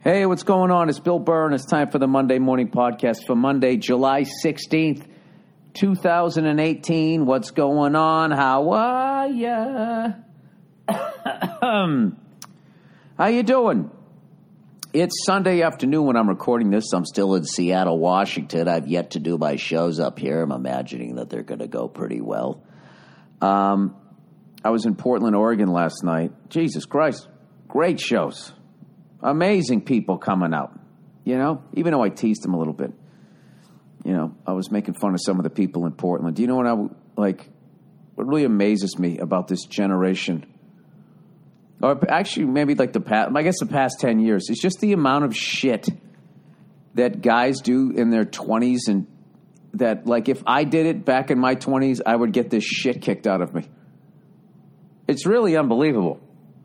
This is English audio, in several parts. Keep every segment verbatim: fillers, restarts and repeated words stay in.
Hey, what's going on? It's Bill Burr, and it's time for the Monday Morning Podcast for Monday, July sixteenth, twenty eighteen. What's going on? How are ya? How you doing? It's Sunday afternoon when I'm recording this. I'm still in Seattle, Washington. I've yet to do my shows up here. I'm imagining that they're going to go pretty well. Um, I was in Portland, Oregon last night. Jesus Christ, great shows. Amazing people coming out, you know, even though I teased them a little bit. You know, I was making fun of some of the people in Portland. Do you know what I, like, what really amazes me about this generation, or actually maybe like the past, I guess the past ten years, is just the amount of shit that guys do in their twenties, and that, like, if I did it back in my twenties, I would get this shit kicked out of me. It's really unbelievable.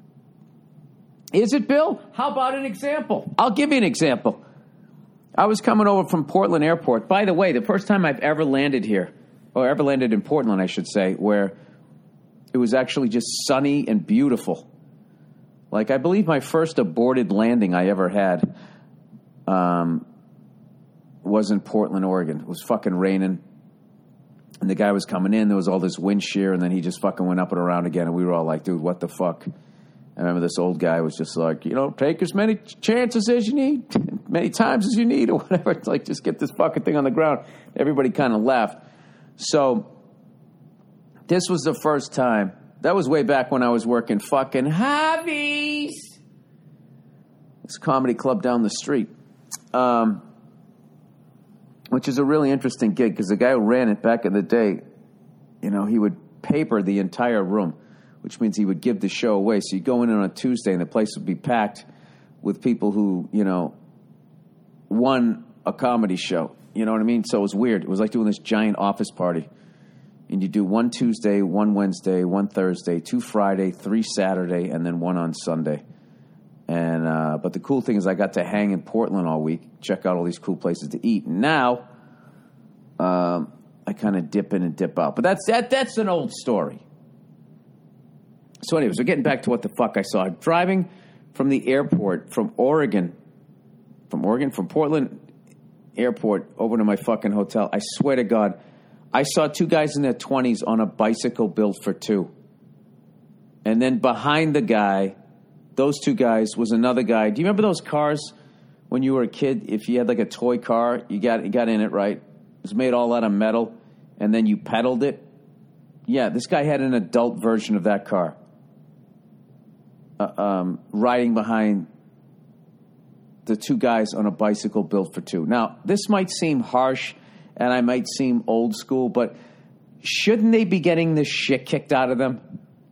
Is it, Bill? How about an example? I'll give you an example. I was coming over from Portland Airport. By the way, the first time I've ever landed here, or ever landed in Portland, I should say, where it was actually just sunny and beautiful. Like, I believe my first aborted landing I ever had um, was in Portland, Oregon. It was fucking raining, and the guy was coming in. There was all this wind shear, and then he just fucking went up and around again, and we were all like, dude, what the fuck? I remember this old guy was just like, you know, take as many chances as you need, many times as you need, or whatever. It's like, just get this fucking thing on the ground. Everybody kind of laughed. So this was the first time. That was way back when I was working fucking Hobbies. This comedy club down the street, um, which is a really interesting gig because the guy who ran it back in the day, you know, he would paper the entire room, which means he would give the show away. So you go in on a Tuesday, and the place would be packed with people who, you know, won a comedy show. You know what I mean? So it was weird. It was like doing this giant office party. And you do one Tuesday, one Wednesday, one Thursday, two Friday, three Saturday, and then one on Sunday. And uh, but the cool thing is I got to hang in Portland all week, check out all these cool places to eat. And now um, I kind of dip in and dip out. But that's that. That's an old story. So anyways, we're getting back to what the fuck I saw. Driving from the airport, from Oregon, from Oregon, from Portland Airport over to my fucking hotel. I swear to God, I saw two guys in their twenties on a bicycle built for two. And then behind the guy, those two guys, was another guy. Do you remember those cars when you were a kid? If you had like a toy car, you got you got in it, right? It was made all out of metal, and then you pedaled it. Yeah, this guy had an adult version of that car. Uh, um, riding behind the two guys on a bicycle built for two. Now, this might seem harsh, and I might seem old school, but shouldn't they be getting this shit kicked out of them?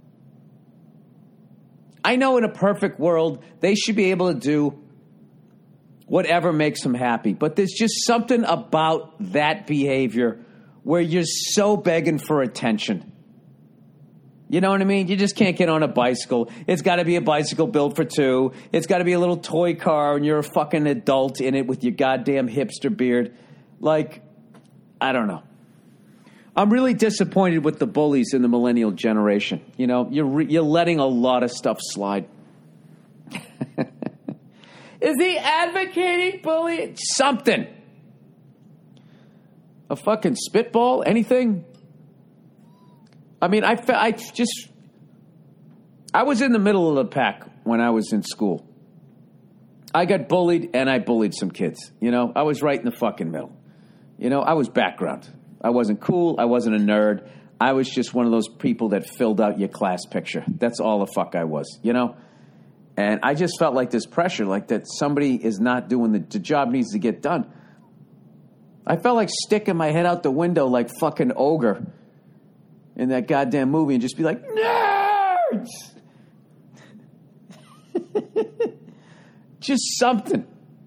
I know in a perfect world, they should be able to do whatever makes them happy, but there's just something about that behavior where you're so begging for attention. You know what I mean? You just can't get on a bicycle. It's got to be a bicycle built for two. It's got to be a little toy car, and you're a fucking adult in it with your goddamn hipster beard. Like, I don't know. I'm really disappointed with the bullies in the millennial generation. You know, you're re- you're letting a lot of stuff slide. Is he advocating bullying? Something. A fucking spitball? Anything? I mean, I, I just, I was in the middle of the pack when I was in school. I got bullied, and I bullied some kids. You know, I was right in the fucking middle. You know, I was background. I wasn't cool. I wasn't a nerd. I was just one of those people that filled out your class picture. That's all the fuck I was, you know? And I just felt like this pressure, like that somebody is not doing the, the job needs to get done. I felt like sticking my head out the window like fucking Ogre in that goddamn movie and just be like, nerds! Just something.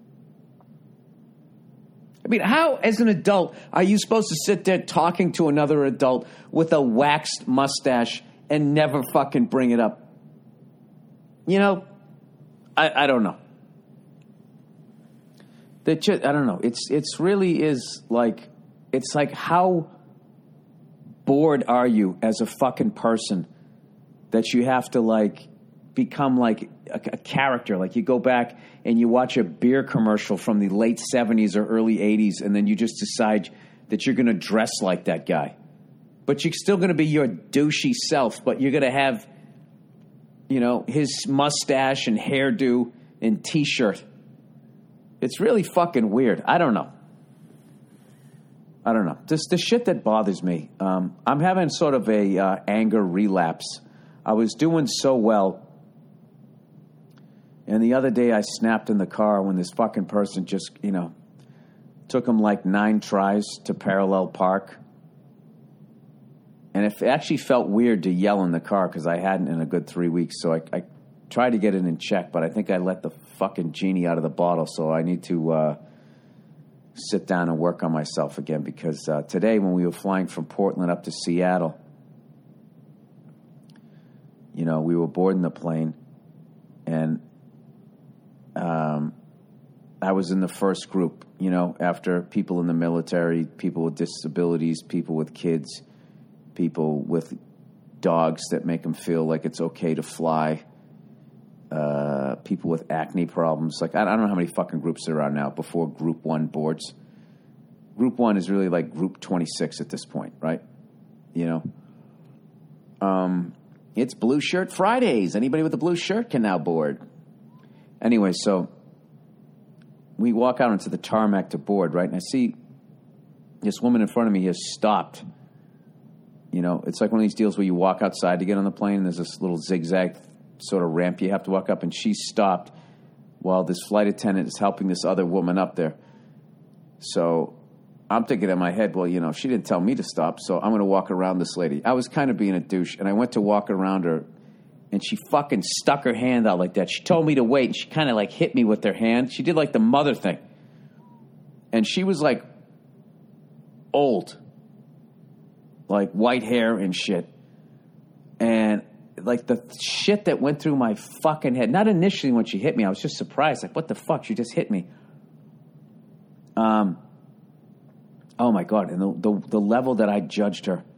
I mean, how, as an adult, are you supposed to sit there talking to another adult with a waxed mustache and never fucking bring it up? You know, I, I don't know. That just, I don't know. It's it's really is like, it's like how bored are you as a fucking person that you have to like become like a, a character. Like you go back and you watch a beer commercial from the late seventies or early eighties, and then you just decide that you're going to dress like that guy. But you're still going to be your douchey self, but you're going to have, you know, his mustache and hairdo and T-shirt. It's really fucking weird. I don't know. I don't know. This the shit that bothers me. Um, I'm having sort of a uh, anger relapse. I was doing so well, and the other day I snapped in the car when this fucking person just, you know, took him like nine tries to parallel park, and it actually felt weird to yell in the car because I hadn't in a good three weeks. So I, I tried to get it in check, but I think I let the fucking genie out of the bottle. So I need to. Uh, sit down and work on myself again because uh, today when we were flying from Portland up to Seattle, you know, we were boarding the plane and um, I was in the first group, you know, after people in the military, people with disabilities, people with kids, people with dogs that make them feel like it's okay to fly, Uh, people with acne problems. Like, I don't know how many fucking groups there are now before Group one boards. Group one is really like Group twenty-six at this point, right? You know? Um, it's Blue Shirt Fridays. Anybody with a blue shirt can now board. Anyway, so we walk out into the tarmac to board, right? And I see this woman in front of me has stopped. You know, it's like one of these deals where you walk outside to get on the plane and there's this little zigzag sort of ramp you have to walk up, and she stopped while this flight attendant is helping this other woman up there. So I'm thinking in my head, well, you know, she didn't tell me to stop, so I'm going to walk around this lady. I was kind of being a douche, and I went to walk around her, and she fucking stuck her hand out like that. She told me to wait, and she kind of like hit me with her hand. She did like the mother thing. And she was like old, like white hair and shit. And like the shit that went through my fucking head. Not initially when she hit me. I was just surprised. Like, what the fuck? She just hit me. Um. Oh, my God. And the, the, the level that I judged her.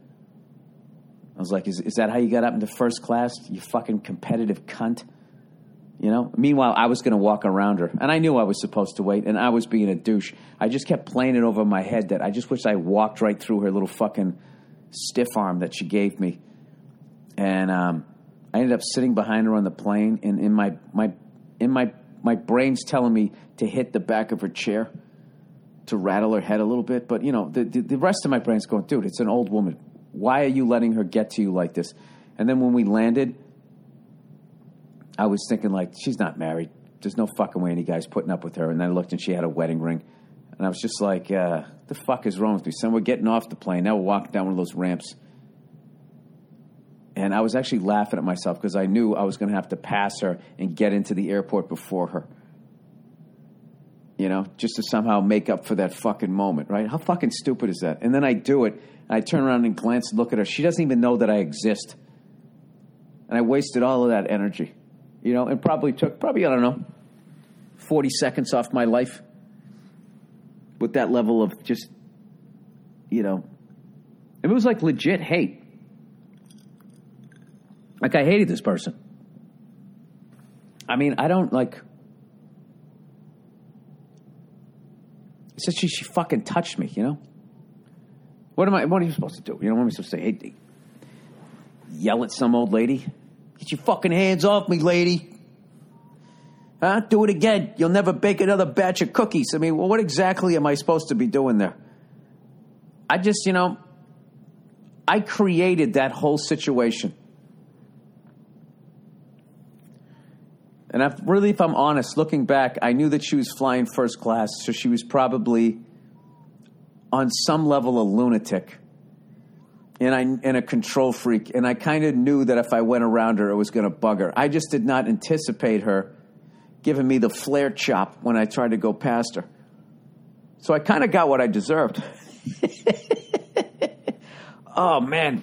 I was like, is, is that how you got up into first class? You fucking competitive cunt. You know? Meanwhile, I was going to walk around her. And I knew I was supposed to wait. And I was being a douche. I just kept playing it over my head that I just wish I walked right through her little fucking stiff arm that she gave me. And um, I ended up sitting behind her on the plane, and in my my in my my brain's telling me to hit the back of her chair to rattle her head a little bit. But you know, the the, the rest of my brain's going, dude, it's an old woman. Why are you letting her get to you like this? And then when we landed, I was thinking like, she's not married. There's no fucking way any guy's putting up with her. And then I looked, and she had a wedding ring, and I was just like, uh, the fuck is wrong with me? Son, we're getting off the plane now. We're walking down one of those ramps. And I was actually laughing at myself because I knew I was going to have to pass her and get into the airport before her. You know, just to somehow make up for that fucking moment, right? How fucking stupid is that? And then I do it, and I turn around and glance and look at her. She doesn't even know that I exist. And I wasted all of that energy, you know, and probably took, probably, I don't know, forty seconds off my life with that level of just, you know, it was like legit hate. Like, I hated this person. I mean, I don't, like... It's just she, she fucking touched me, you know? What am I, what are you supposed to do? You know, what am I supposed to say? Hey, yell at some old lady? Get your fucking hands off me, lady. Huh? Do it again. You'll never bake another batch of cookies. I mean, well, what exactly am I supposed to be doing there? I just, you know... I created that whole situation. And I've, really, if I'm honest, looking back, I knew that she was flying first class, so she was probably on some level a lunatic and, I, and a control freak. And I kind of knew that if I went around her, it was going to bug her. I just did not anticipate her giving me the flare chop when I tried to go past her. So I kind of got what I deserved. Oh, man.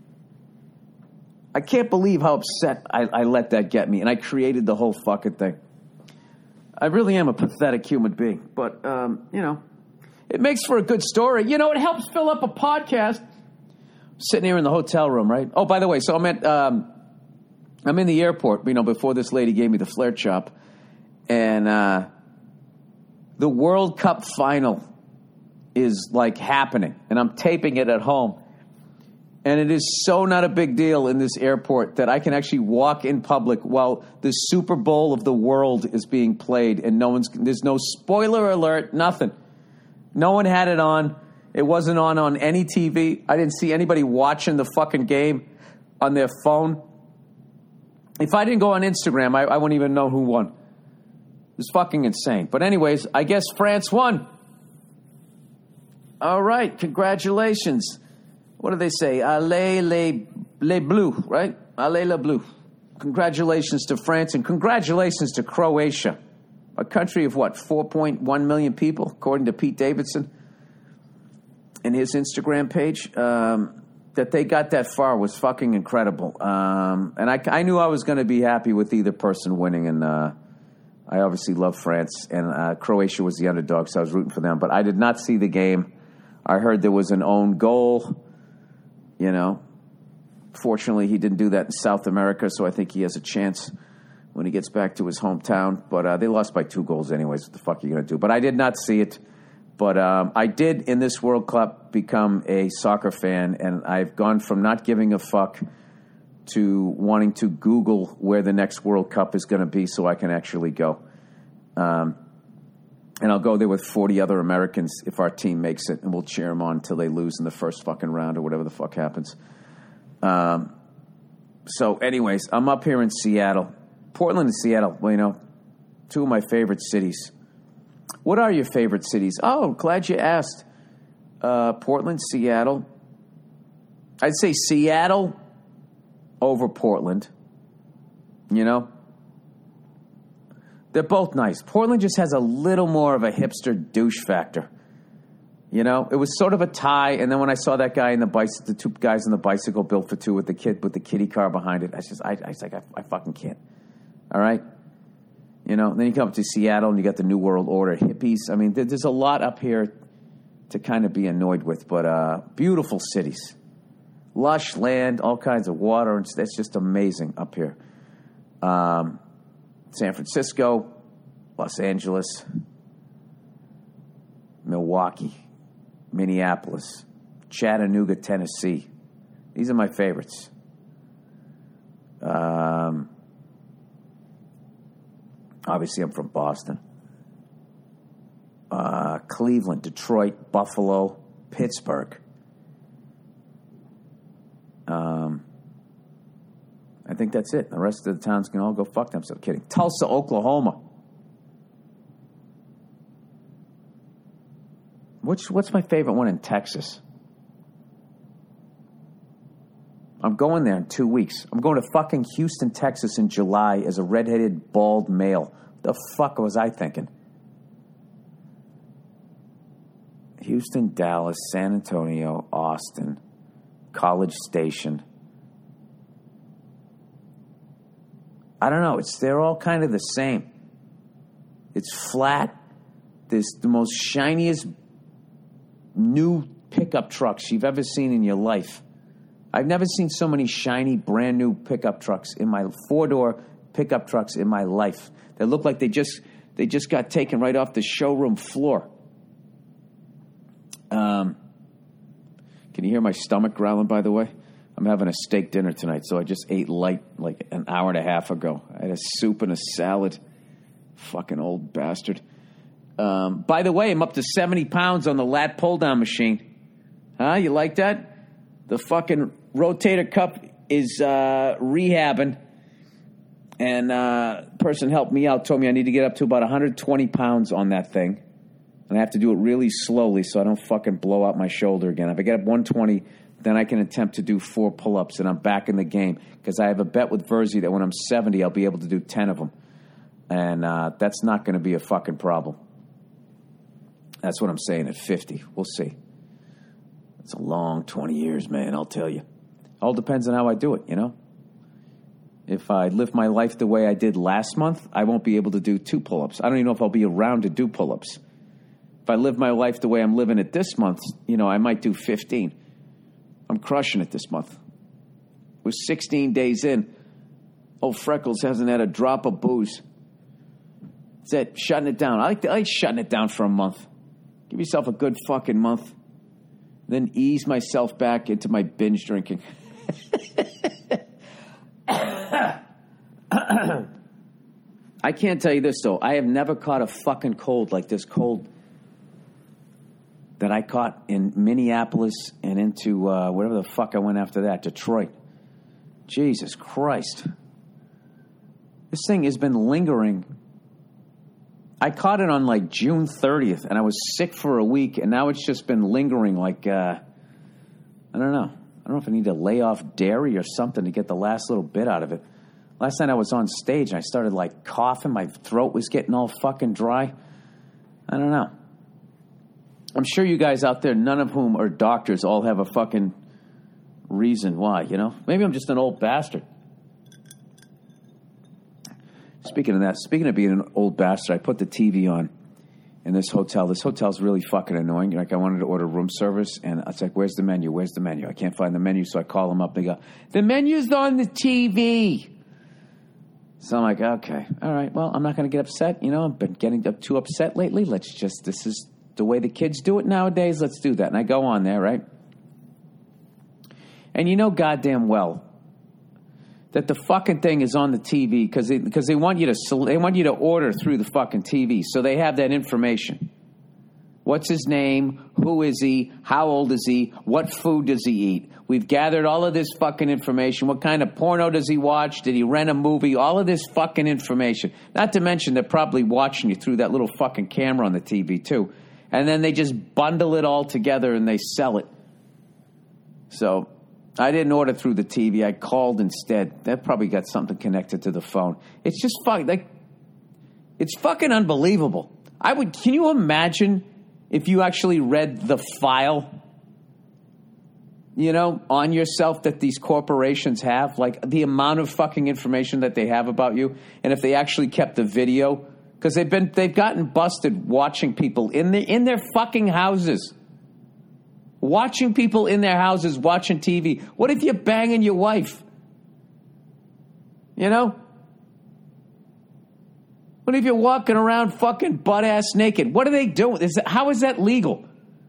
I can't believe how upset I, I let that get me, and I created the whole fucking thing. I really am a pathetic human being, but, um, you know, it makes for a good story. You know, it helps fill up a podcast. I'm sitting here in the hotel room, right? Oh, by the way, so I'm at, um, I'm in the airport, you know, before this lady gave me the flare chop, and uh, the World Cup final is, like, happening, and I'm taping it at home. And it is so not a big deal in this airport that I can actually walk in public while the Super Bowl of the world is being played, and no one's, there's no spoiler alert, nothing. No one had it on. It wasn't on on any T V. I didn't see anybody watching the fucking game on their phone. If I didn't go on Instagram, I, I wouldn't even know who won. It was fucking insane. But anyways, I guess France won. All right, congratulations. What do they say? Allez les, les Bleus, right? Allez les Bleus. Congratulations to France, and congratulations to Croatia. A country of, what, four point one million people, according to Pete Davidson in his Instagram page. Um, that they got that far was fucking incredible. Um, and I, I knew I was going to be happy with either person winning, and uh, I obviously love France, and uh, Croatia was the underdog, so I was rooting for them. But I did not see the game. I heard there was an own goal. You know, fortunately, he didn't do that in South America, so I think he has a chance when he gets back to his hometown. But uh, they lost by two goals anyways. What the fuck are you going to do? But I did not see it. But um, I did, in this World Cup, become a soccer fan, and I've gone from not giving a fuck to wanting to Google where the next World Cup is going to be so I can actually go. Um, and I'll go there with forty other Americans if our team makes it, and we'll cheer them on until they lose in the first fucking round or whatever the fuck happens. Um, so anyways, I'm up here in Seattle. Portland and Seattle, well, you know, two of my favorite cities. What are your favorite cities? Oh, glad you asked. Uh, Portland, Seattle. I'd say Seattle over Portland. You know? They're both nice. Portland just has a little more of a hipster douche factor. You know? It was sort of a tie, and then when I saw that guy in the bicycle, the two guys on the bicycle built for two with the kid with the kiddie car behind it, I just, I, I was like, I, I fucking can't. All right? You know, and then you come up to Seattle and you got the New World Order hippies. I mean, there's a lot up here to kind of be annoyed with, but uh, beautiful cities. Lush land, all kinds of water, and that's just amazing up here. Um, San Francisco, Los Angeles, Milwaukee, Minneapolis, Chattanooga, Tennessee. These are my favorites. Um... Obviously, I'm from Boston. Uh, Cleveland, Detroit, Buffalo, Pittsburgh. Um, I think that's it. The rest of the towns can all go fuck themselves. Kidding. Tulsa, Oklahoma. Which, what's my favorite one in Texas? I'm going there in two weeks. I'm going to fucking Houston, Texas in July as a redheaded, bald male. The fuck was I thinking? Houston, Dallas, San Antonio, Austin, College Station. I don't know. It's they're all kind of the same. It's flat. There's the most shiniest new pickup trucks you've ever seen in your life. I've never seen so many shiny, brand new pickup trucks in my four-door pickup trucks in my life. They look like they just they just got taken right off the showroom floor. Um, can you hear my stomach growling, by the way? I'm having a steak dinner tonight, so I just ate light like an hour and a half ago. I had a soup and a salad. Fucking old bastard. Um, by the way, I'm up to seventy pounds on the lat pull-down machine. Huh? You like that? The fucking rotator cuff is uh, rehabbing. And uh, the person helped me out, told me I need to get up to about one hundred twenty pounds on that thing. And I have to do it really slowly so I don't fucking blow out my shoulder again. If I get up one twenty, then I can attempt to do four pull-ups, and I'm back in the game. Because I have a bet with Verzi that when I'm seventy, I'll be able to do ten of them. And uh, that's not going to be a fucking problem. That's what I'm saying at fifty. We'll see. It's a long twenty years, man, I'll tell you. All depends on how I do it, you know? If I live my life the way I did last month, I won't be able to do two pull-ups. I don't even know if I'll be around to do pull-ups. If I live my life the way I'm living it this month, you know, I might do fifteen. I'm crushing it this month. We're sixteen days in. Old Freckles hasn't had a drop of booze. That's it. Shutting it down. I like, I like shutting it down for a month. Give yourself a good fucking month. Then ease myself back into my binge drinking. I can't tell you this, though. I have never caught a fucking cold like this cold that I caught in Minneapolis and into uh, whatever the fuck I went after that, Detroit. Jesus Christ. This thing has been lingering. I caught it on like June thirtieth, and I was sick for a week, and now it's just been lingering like, uh, I don't know. I don't know if I need to lay off dairy or something to get the last little bit out of it. Last night I was on stage, and I started like coughing. My throat was getting all fucking dry. I don't know. I'm sure you guys out there, none of whom are doctors, all have a fucking reason why, you know? Maybe I'm just an old bastard. Speaking of that, speaking of being an old bastard, I put the T V on in this hotel. This hotel's really fucking annoying. Like, I wanted to order room service, and I was like, where's the menu? Where's the menu? I can't find the menu, so I call them up. They go, the menu's on the T V. So I'm like, okay, all right, well, I'm not going to get upset. You know, I've been getting too upset lately. Let's just, this is the way the kids do it nowadays. Let's do that. And I go on there, right? And you know goddamn well that the fucking thing is on the T V because they, because they want you to they want you to order through the fucking T V, so they have that information. What's his name? Who is he? How old is he? What food does he eat? We've gathered all of this fucking information. What kind of porno does he watch? Did he rent a movie? All of this fucking information. Not to mention they're probably watching you through that little fucking camera on the T V too. And then they just bundle it all together and they sell it. So I didn't order through the T V. I called instead. That probably got something connected to the phone. It's just fucking like, it's fucking unbelievable. I would. Can you imagine if you actually read the file, you know, on yourself that these corporations have, like the amount of fucking information that they have about you, and if they actually kept the video, because they've been they've gotten busted watching people in their in their fucking houses. Watching people in their houses, watching T V. What if you're banging your wife? You know? What if you're walking around fucking butt-ass naked? What are they doing? Is that, how is that legal?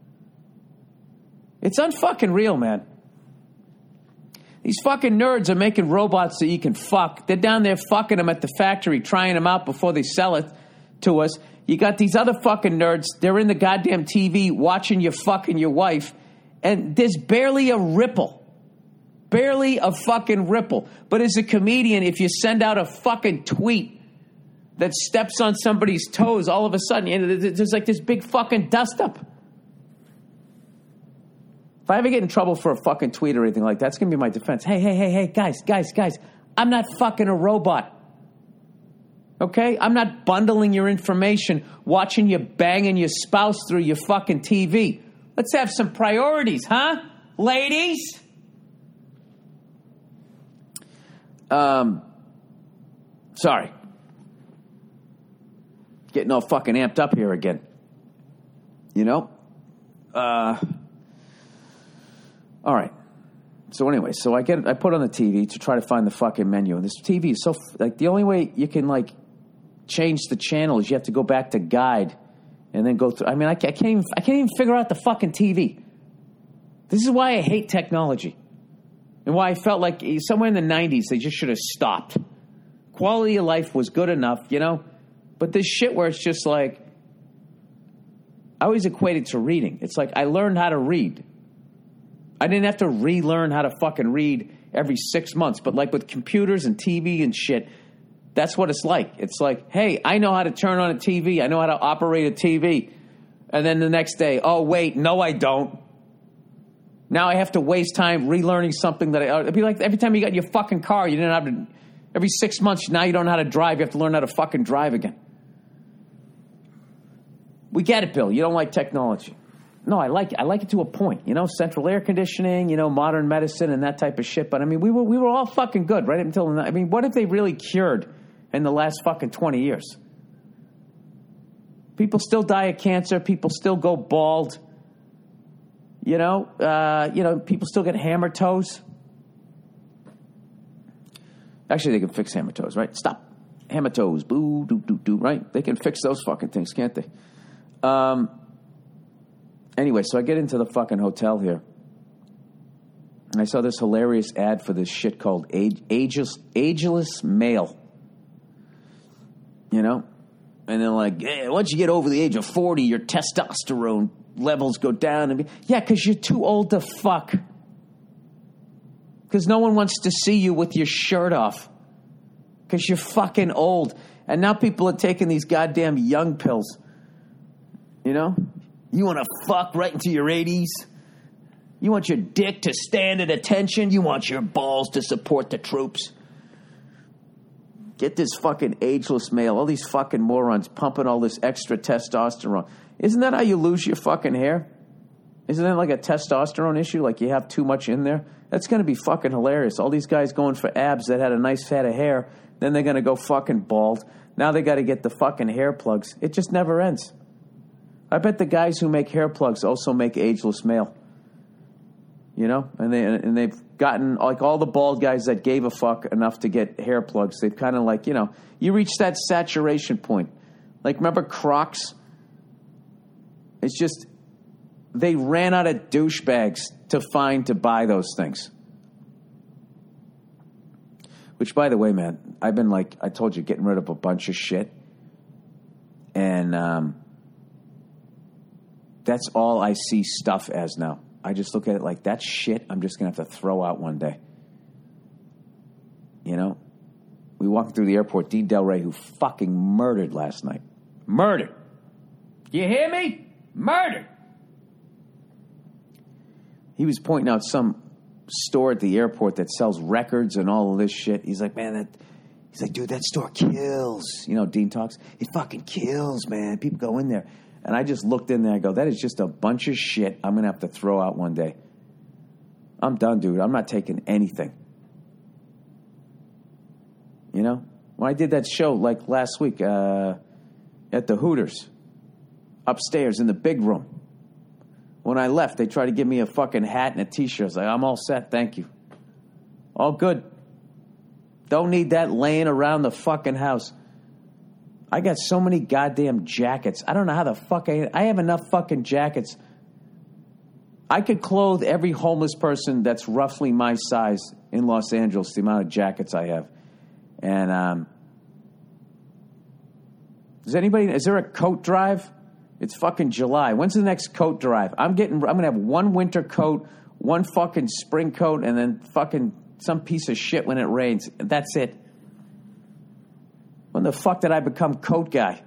It's unfucking real, man. These fucking nerds are making robots that you can fuck. They're down there fucking them at the factory, trying them out before they sell it to us. You got these other fucking nerds. They're in the goddamn T V watching you fucking your wife. And there's barely a ripple. Barely a fucking ripple. But as a comedian, if you send out a fucking tweet that steps on somebody's toes, all of a sudden, there's like this big fucking dust up. If I ever get in trouble for a fucking tweet or anything like that, that's going to be my defense. Hey, hey, hey, hey, guys, guys, guys, I'm not fucking a robot. Okay? I'm not bundling your information, watching you banging your spouse through your fucking T V. Let's have some priorities, huh? Ladies? Um, sorry. Getting all fucking amped up here again. You know? Uh, all right. So anyway, so I get I put on the T V to try to find the fucking menu. And this T V is so, like, the only way you can, like, change the channel is you have to go back to guide and then go through. I mean, I can't, I can't even I can't even figure out the fucking T V. This is why I hate technology, and why I felt like somewhere in the nineties they just should have stopped. Quality of life was good enough, you know, but this shit where it's just like, I always equate it to reading. It's like I learned how to read. I didn't have to relearn how to fucking read every six months, but like with computers and T V and shit. That's what it's like. It's like, hey, I know how to turn on a T V. I know how to operate a T V. And then the next day, oh, wait, no, I don't. Now I have to waste time relearning something that I... It'd be like every time you got in your fucking car, you didn't have to... Every six months, now you don't know how to drive. You have to learn how to fucking drive again. We get it, Bill. You don't like technology. No, I like it. I like it to a point. You know, central air conditioning, you know, modern medicine and that type of shit. But, I mean, we were we were all fucking good right up until... I mean, what if they really cured in the last fucking twenty years? People still die of cancer. People still go bald. You know, uh, you know, people still get hammer toes. Actually, they can fix hammer toes, right? Stop. Hammer toes. Boo, doo, doo, doo, right? They can fix those fucking things, can't they? Um. Anyway, so I get into the fucking hotel here. And I saw this hilarious ad for this shit called age, ageless, ageless Male. You know? And they're like, yeah, once you get over the age of forty, your testosterone levels go down. And yeah, because you're too old to fuck. Because no one wants to see you with your shirt off. Because you're fucking old. And now people are taking these goddamn young pills. You know? You want to fuck right into your eighties? You want your dick to stand at attention? You want your balls to support the troops? Get this fucking ageless male. All these fucking morons pumping all this extra testosterone. Isn't that how you lose your fucking hair? Isn't that like a testosterone issue? Like you have too much in there? That's going to be fucking hilarious. All these guys going for abs that had a nice head of hair. Then they're going to go fucking bald. Now they got to get the fucking hair plugs. It just never ends. I bet the guys who make hair plugs also make ageless male. You know, and they and they've gotten like all the bald guys that gave a fuck enough to get hair plugs. They've kind of like, you know, you reach that saturation point. Like remember Crocs? It's just they ran out of douchebags to find to buy those things. Which, by the way, man, I've been like I told you, getting rid of a bunch of shit, and um, that's all I see stuff as now. I just look at it like, that shit I'm just going to have to throw out one day. You know? We walked through the airport. Dean Del Rey, who fucking murdered last night. Murdered. You hear me? Murdered. He was pointing out some store at the airport that sells records and all of this shit. He's like, man, that... He's like, dude, that store kills. You know, Dean talks. It fucking kills, man. People go in there. And I just looked in there. I go, that is just a bunch of shit I'm going to have to throw out one day. I'm done, dude. I'm not taking anything. You know? When I did that show, like, last week uh, at the Hooters, upstairs in the big room, when I left, they tried to give me a fucking hat and a T-shirt. I was like, I'm all set. Thank you. All good. Don't need that laying around the fucking house. I got so many goddamn jackets. I don't know how the fuck I... I have enough fucking jackets. I could clothe every homeless person that's roughly my size in Los Angeles, the amount of jackets I have. And, um... Does anybody... Is there a coat drive? It's fucking July. When's the next coat drive? I'm getting... I'm going to have one winter coat, one fucking spring coat, and then fucking some piece of shit when it rains. That's it. When the fuck did I become coat guy?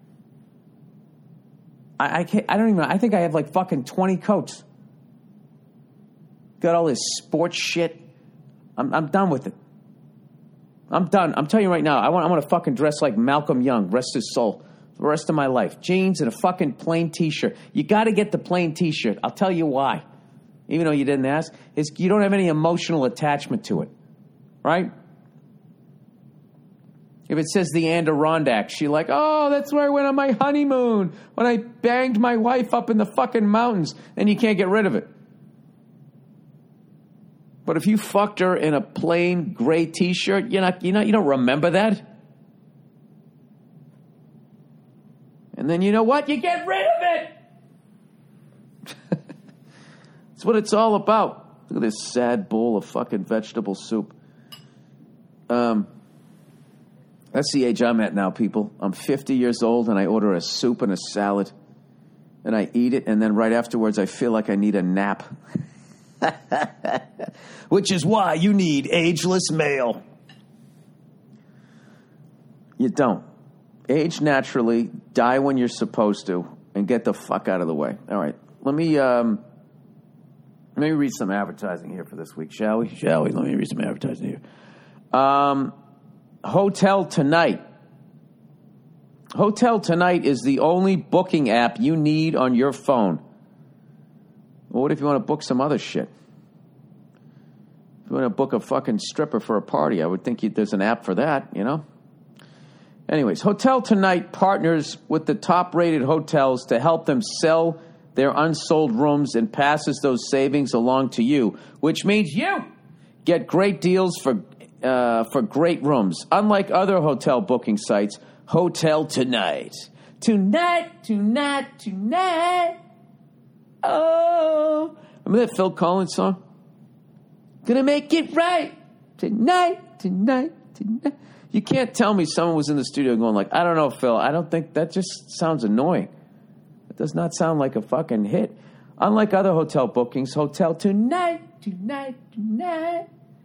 I I, can't, I don't even know. I think I have like fucking twenty coats. Got all this sports shit. I'm I'm done with it. I'm done. I'm telling you right now. I want I want to fucking dress like Malcolm Young, rest his soul, the rest of my life. Jeans and a fucking plain T-shirt. You got to get the plain T-shirt. I'll tell you why. Even though you didn't ask, it's you don't have any emotional attachment to it, right? If it says the Adirondacks, you're like, oh, that's where I went on my honeymoon when I banged my wife up in the fucking mountains, and you can't get rid of it. But if you fucked her in a plain gray T-shirt, you're not, you know, you don't remember that. And then you know what? You get rid of it. That's what it's all about. Look at this sad bowl of fucking vegetable soup. Um... That's the age I'm at now, people. I'm fifty years old, and I order a soup and a salad, and I eat it, and then right afterwards I feel like I need a nap. Which is why you need ageless male. You don't. Age naturally, die when you're supposed to, and get the fuck out of the way. All right, let me, um, let me read some advertising here for this week, shall we? Shall we? Let me read some advertising here. Um... Hotel Tonight. Hotel Tonight is the only booking app you need on your phone. Well, what if you want to book some other shit? If you want to book a fucking stripper for a party, I would think you, there's an app for that, you know? Anyways, Hotel Tonight partners with the top-rated hotels to help them sell their unsold rooms and passes those savings along to you, which means you get great deals for uh, for great rooms. Unlike other hotel booking sites, Hotel Tonight. Tonight, tonight, tonight. Oh. Remember that Phil Collins song? Gonna make it right. Tonight, tonight, tonight. You can't tell me someone was in the studio going like, I don't know, Phil. I don't think that just sounds annoying. It does not sound like a fucking hit. Unlike other hotel bookings, Hotel Tonight, tonight, tonight.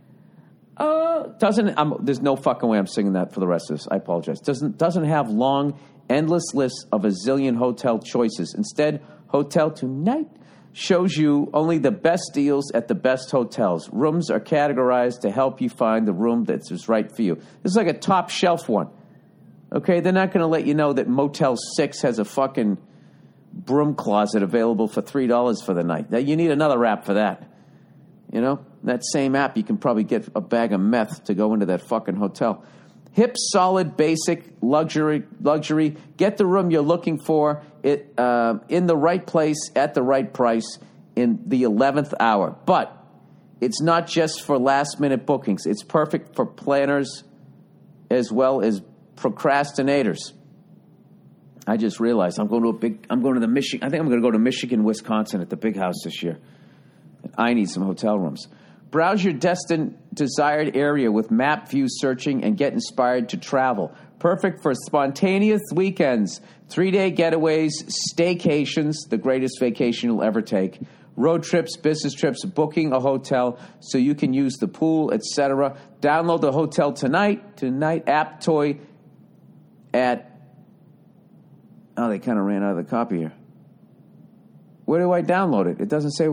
Oh, doesn't I'm, there's no fucking way I'm singing that for the rest of this. I apologize. Doesn't doesn't have long, endless lists of a zillion hotel choices. Instead, Hotel Tonight shows you only the best deals at the best hotels. Rooms are categorized to help you find the room that's just right for you. This is like a top shelf one. Okay, they're not going to let you know that Motel six has a fucking broom closet available for three dollars for the night. Now, you need another app for that. You know, that same app, you can probably get a bag of meth to go into that fucking hotel. Hip, solid, basic, luxury, luxury. Get the room you're looking for it uh, in the right place at the right price in the eleventh hour. But it's not just for last-minute bookings. It's perfect for planners as well as procrastinators. I just realized I'm going to a big. I'm going to the Michigan. I think I'm going to go to Michigan, Wisconsin at the Big House this year. I need some hotel rooms. Browse your destined desired area with map view searching and get inspired to travel. Perfect for spontaneous weekends, three-day getaways, staycations, the greatest vacation you'll ever take, road trips, business trips, booking a hotel so you can use the pool, et cetera. Download the Hotel Tonight, Tonight app toy at... Oh, they kind of ran out of the copy here. Where do I download it? It doesn't say...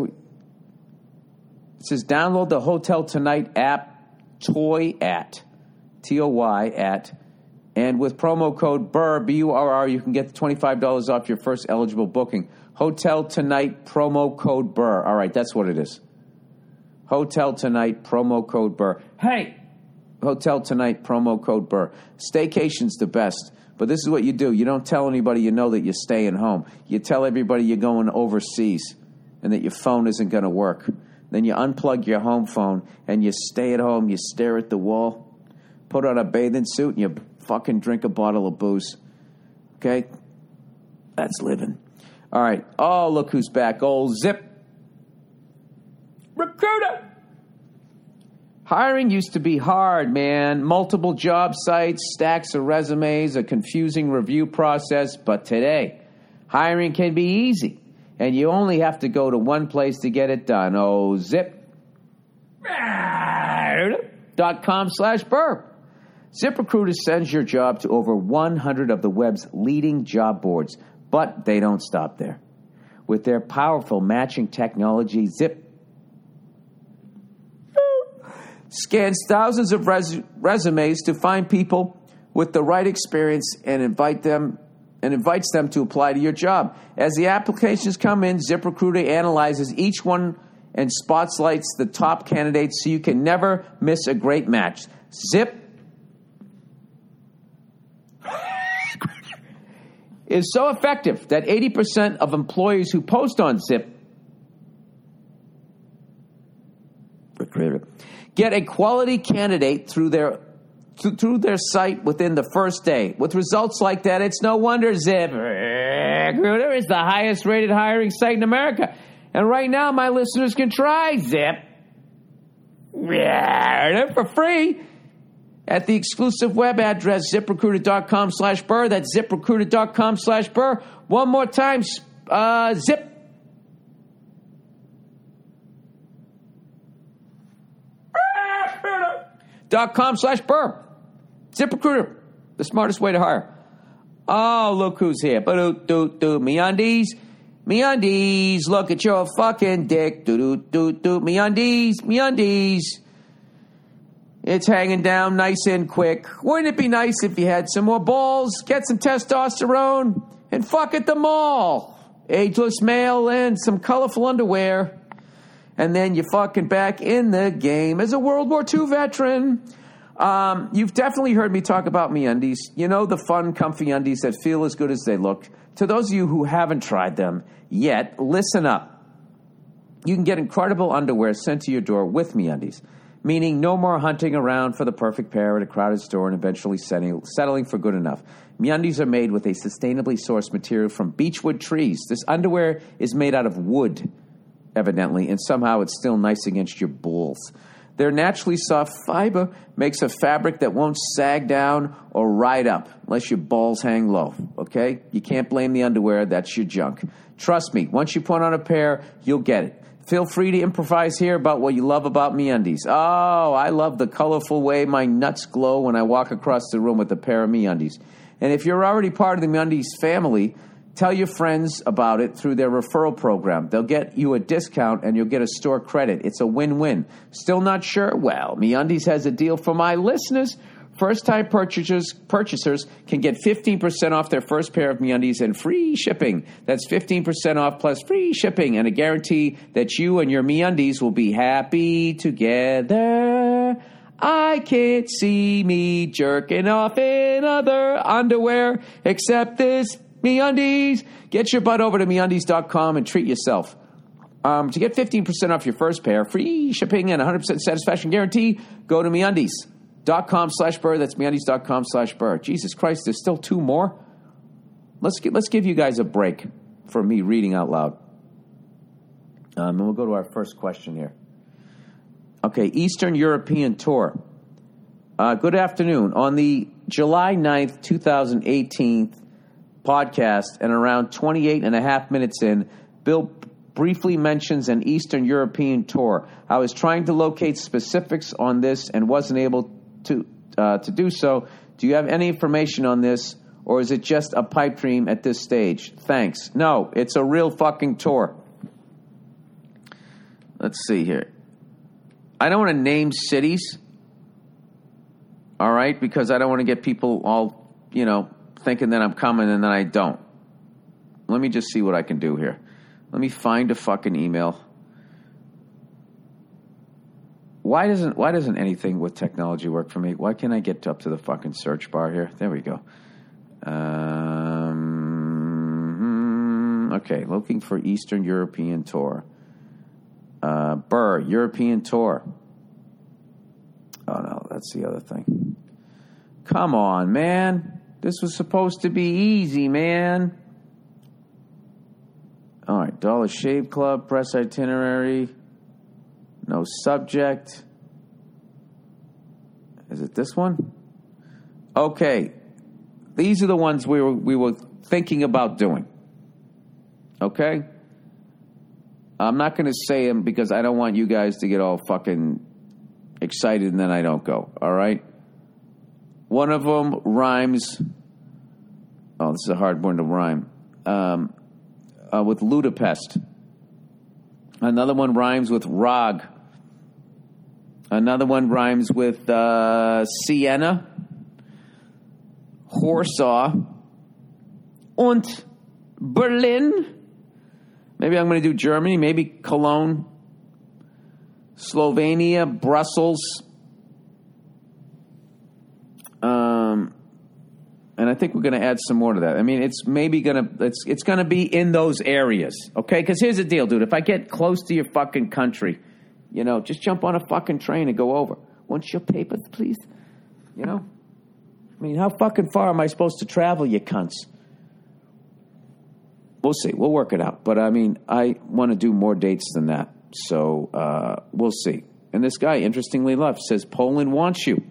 It says download the Hotel Tonight app toy at, T O Y at, and with promo code B U R R, B U R R, you can get twenty-five dollars off your first eligible booking. Hotel Tonight, promo code B U R R. All right, that's what it is. Hotel Tonight, promo code B U R R. Hey! Hotel Tonight, promo code B U R R. Staycation's the best, but this is what you do. You don't tell anybody you know that you're staying home. You tell everybody you're going overseas and that your phone isn't going to work. Then you unplug your home phone and you stay at home, you stare at the wall, put on a bathing suit, and you fucking drink a bottle of booze. Okay? That's living. All right. Oh, look who's back. Old Zip Recruiter. Hiring used to be hard, man. Multiple job sites, stacks of resumes, a confusing review process. But today, hiring can be easy. And you only have to go to one place to get it done. Oh, zip. Dot com slash burp. ZipRecruiter sends your job to over one hundred of the web's leading job boards. But they don't stop there. With their powerful matching technology, Zip scans thousands of res- resumes to find people with the right experience and invite them and invites them to apply to your job. As the applications come in, ZipRecruiter analyzes each one and spotlights the top candidates so you can never miss a great match. Zip is so effective that eighty percent of employees who post on Zip Recruiter get a quality candidate through their through their site within the first day. With results like that, it's no wonder ZipRecruiter is the highest rated hiring site in America. And right now, my listeners can try Zip for free at the exclusive web address ZipRecruiter.com slash Burr. That's ZipRecruiter.com slash Burr. One more time, uh, Zip. Dot com slash Burr. ZipRecruiter, the smartest way to hire. Oh, look who's here. Ba-do-do-do. MeUndies. MeUndies. Look at your fucking dick. Do-do-do-do. MeUndies. MeUndies. It's hanging down nice and quick. Wouldn't it be nice if you had some more balls, get some testosterone, and fuck at the mall? Ageless male and some colorful underwear. And then you're fucking back in the game as a World War Two veteran. Um, you've definitely heard me talk about MeUndies. You know, the fun, comfy undies that feel as good as they look. To those of you who haven't tried them yet, listen up. You can get incredible underwear sent to your door with MeUndies. meaning no more hunting around for the perfect pair at a crowded store and eventually settling, settling for good enough. MeUndies are made with a sustainably sourced material from beechwood trees. This underwear is made out of wood, evidently, and somehow it's still nice against your balls. Their naturally soft fiber makes a fabric that won't sag down or ride up unless your balls hang low, okay? You can't blame the underwear. That's your junk. Trust me, once you put on a pair, you'll get it. Feel free to improvise here about what you love about MeUndies. Oh, I love the colorful way my nuts glow when I walk across the room with a pair of MeUndies. And if you're already part of the MeUndies family, tell your friends about it through their referral program. They'll get you a discount and you'll get a store credit. It's a win-win. Still not sure? Well, MeUndies has a deal for my listeners. First-time purchasers purchasers can get fifteen percent off their first pair of MeUndies and free shipping. That's fifteen percent off plus free shipping and a guarantee that you and your MeUndies will be happy together. I can't see me jerking off in other underwear except this MeUndies. Get your butt over to MeUndies dot com and treat yourself. Um, to get fifteen percent off your first pair, free shipping, and one hundred percent satisfaction guarantee, go to MeUndies dot com slash Burr. That's MeUndies dot com slash Burr. Jesus Christ, there's still two more? Let's get, let's give you guys a break for me reading out loud. Um, and we'll go to our first question here. Okay, Eastern European Tour. Uh, good afternoon. On the July ninth, twenty eighteen podcast, and around twenty-eight and a half minutes in, Bill briefly mentions an Eastern European tour. I was trying to locate specifics on this and wasn't able to uh, to do so. Do you have any information on this, or is it just a pipe dream at this stage? Thanks. No, it's a real fucking tour. Let's see here. I don't want to name cities, all right, because I don't want to get people all, you know, thinking that I'm coming and then I don't. Let me just see what I can do here. Let me find a fucking email. Why doesn't why doesn't anything with technology work for me? Why can't I get up to the fucking search bar here? There we go. Um, okay, looking for Eastern European Tour. Uh, Burr, European Tour. Oh, no, that's the other thing. Come on, man. This was supposed to be easy, man. All right, Dollar Shave Club, press itinerary. No subject. Is it this one? Okay. These are the ones we were we were thinking about doing. Okay? I'm not going to say them because I don't want you guys to get all fucking excited and then I don't go. All right? One of them rhymes. Oh, this is a hard one to rhyme. Um, uh, with Ludapest. Another one rhymes with Rog. Another one rhymes with uh, Sienna, Warsaw, und Berlin. Maybe I'm going to do Germany. Maybe Cologne, Slovenia, Brussels. Um, and I think we're going to add some more to that. I mean, it's maybe going to it's it's going to be in those areas, okay? Because here's the deal, dude. If I get close to your fucking country, you know, just jump on a fucking train and go over. Want your papers, please? You know? I mean, how fucking far am I supposed to travel, you cunts? We'll see. We'll work it out. But, I mean, I want to do more dates than that. So, uh, we'll see. And this guy, interestingly enough, says Poland wants you.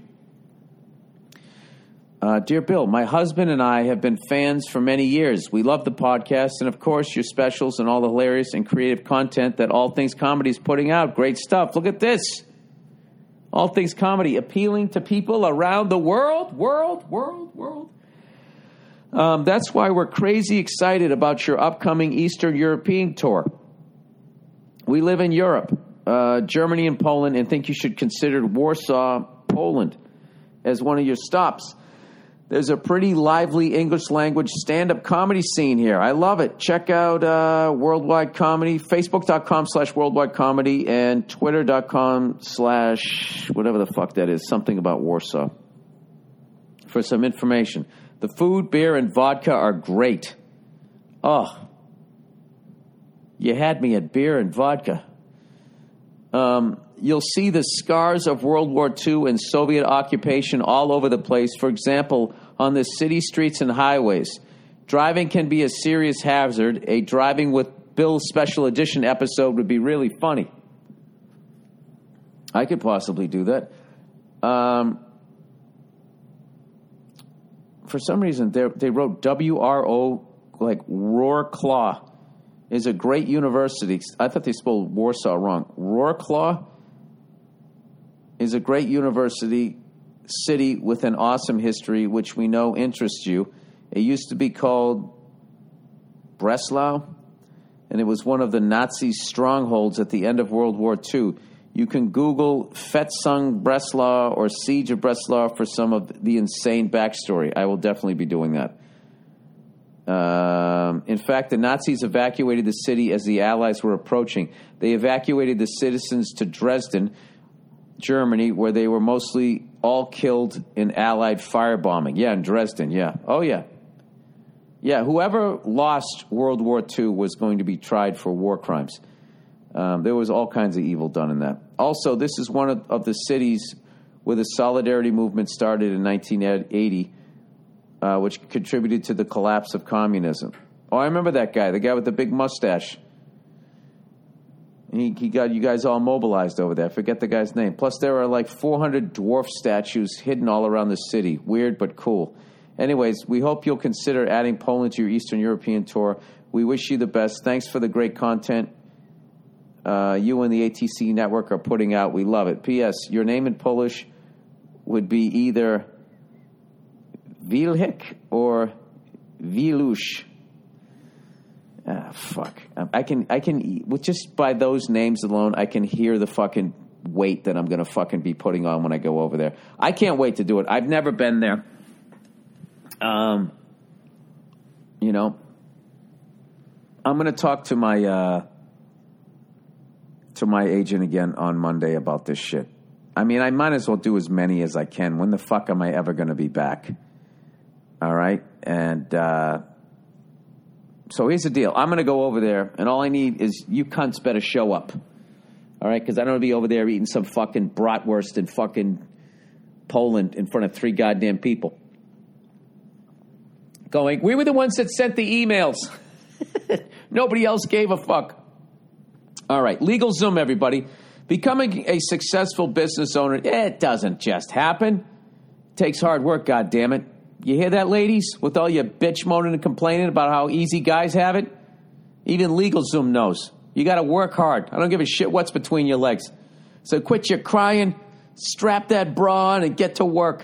Uh, Dear Bill, my husband and I have been fans for many years. We love the podcast and, of course, your specials and all the hilarious and creative content that All Things Comedy is putting out. Great stuff. Look at this. All Things Comedy, appealing to people around the world, world, world, world. Um, that's why we're crazy excited about your upcoming Eastern European tour. We live in Europe, uh, Germany and Poland, and think you should consider Warsaw, Poland, as one of your stops. There's a pretty lively English language stand-up comedy scene here. I love it. Check out uh, Worldwide Comedy, Facebook.com slash Worldwide Comedy, and Twitter.com slash whatever the fuck that is, something about Warsaw, for some information. The food, beer, and vodka are great. Oh, you had me at beer and vodka. Um, you'll see the scars of World War Two and Soviet occupation all over the place. For example, on the city streets and highways. Driving can be a serious hazard. A Driving with Bill special edition episode would be really funny. I could possibly do that. Um, for some reason, they wrote W R O, like Wrocław, is a great university. I thought they spelled Warsaw wrong. Wrocław is a great university city with an awesome history, which we know interests you. It used to be called Breslau, and it was one of the Nazi strongholds at the end of World War Two. You can Google Festung Breslau or Siege of Breslau for some of the insane backstory. I will definitely be doing that. Um, in fact, the Nazis evacuated the city as the Allies were approaching. They evacuated the citizens to Dresden, Germany, where they were mostly all killed in Allied firebombing. Yeah, in Dresden, yeah. Oh, yeah. Yeah, whoever lost World War Two was going to be tried for war crimes. Um, there was all kinds of evil done in that. Also, this is one of, of the cities where the Solidarity movement started in nineteen eighty, uh, which contributed to the collapse of communism. Oh, I remember that guy, the guy with the big mustache. He, he got you guys all mobilized over there. I forget the guy's name. Plus, there are like four hundred dwarf statues hidden all around the city. Weird, but cool. Anyways, we hope you'll consider adding Poland to your Eastern European tour. We wish you the best. Thanks for the great content uh, you and the A T C network are putting out. We love it. P S. Your name in Polish would be either Wilhek or Wilusz. Ah, fuck. I can, I can, with just by those names alone, I can hear the fucking weight that I'm going to fucking be putting on when I go over there. I can't wait to do it. I've never been there. Um, you know, I'm going to talk to my, uh, to my agent again on Monday about this shit. I mean, I might as well do as many as I can. When the fuck am I ever going to be back? All right. And, uh, so here's the deal. I'm going to go over there, and all I need is you cunts better show up. All right? Because I don't want to be over there eating some fucking bratwurst in fucking Poland in front of three goddamn people. Going, we were the ones that sent the emails. Nobody else gave a fuck. All right. LegalZoom, everybody. Becoming a successful business owner, it doesn't just happen. It takes hard work, goddammit. You hear that, ladies? With all your bitch moaning and complaining about how easy guys have it? Even LegalZoom knows. You got to work hard. I don't give a shit what's between your legs. So quit your crying, strap that bra on, and get to work.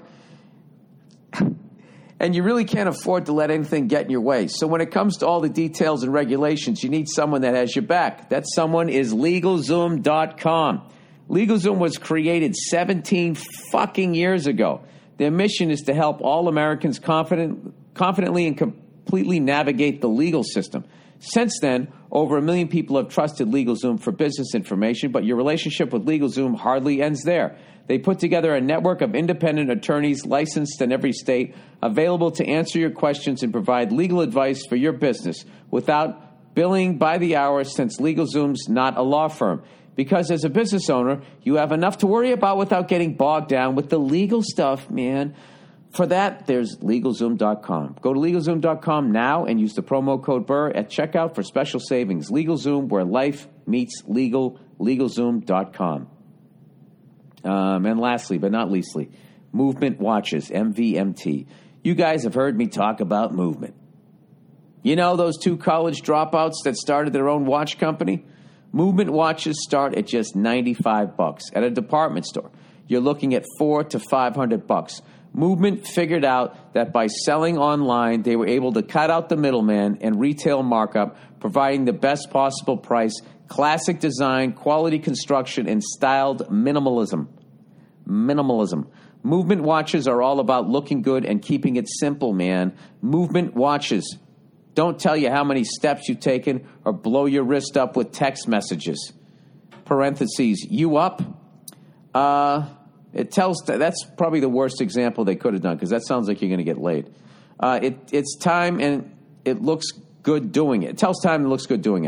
And you really can't afford to let anything get in your way. So when it comes to all the details and regulations, you need someone that has your back. That someone is LegalZoom dot com. LegalZoom was created seventeen fucking years ago. Their mission is to help all Americans confident, confidently and completely navigate the legal system. Since then, over a million people have trusted LegalZoom for business information, but your relationship with LegalZoom hardly ends there. They put together a network of independent attorneys licensed in every state, available to answer your questions and provide legal advice for your business without billing by the hour, since LegalZoom's not a law firm. Because as a business owner, you have enough to worry about without getting bogged down with the legal stuff, man. For that, there's LegalZoom dot com. Go to LegalZoom dot com now and use the promo code Burr at checkout for special savings. LegalZoom, where life meets legal, LegalZoom dot com. Um, and lastly, but not leastly, Movement Watches, M V M T. You guys have heard me talk about Movement. You know those two college dropouts that started their own watch company? Movement watches start at just ninety-five bucks. At a department store, you're looking at four to five hundred bucks. Movement figured out that by selling online, they were able to cut out the middleman and retail markup, providing the best possible price, classic design, quality construction, and styled minimalism. Minimalism. Movement watches are all about looking good and keeping it simple, man. Movement watches don't tell you how many steps you've taken or blow your wrist up with text messages. Parentheses, you up? Uh, it tells, that's probably the worst example they could have done, because that sounds like you're going to get laid. Uh, it, it's time and it looks good doing it. It tells time and it looks good doing it.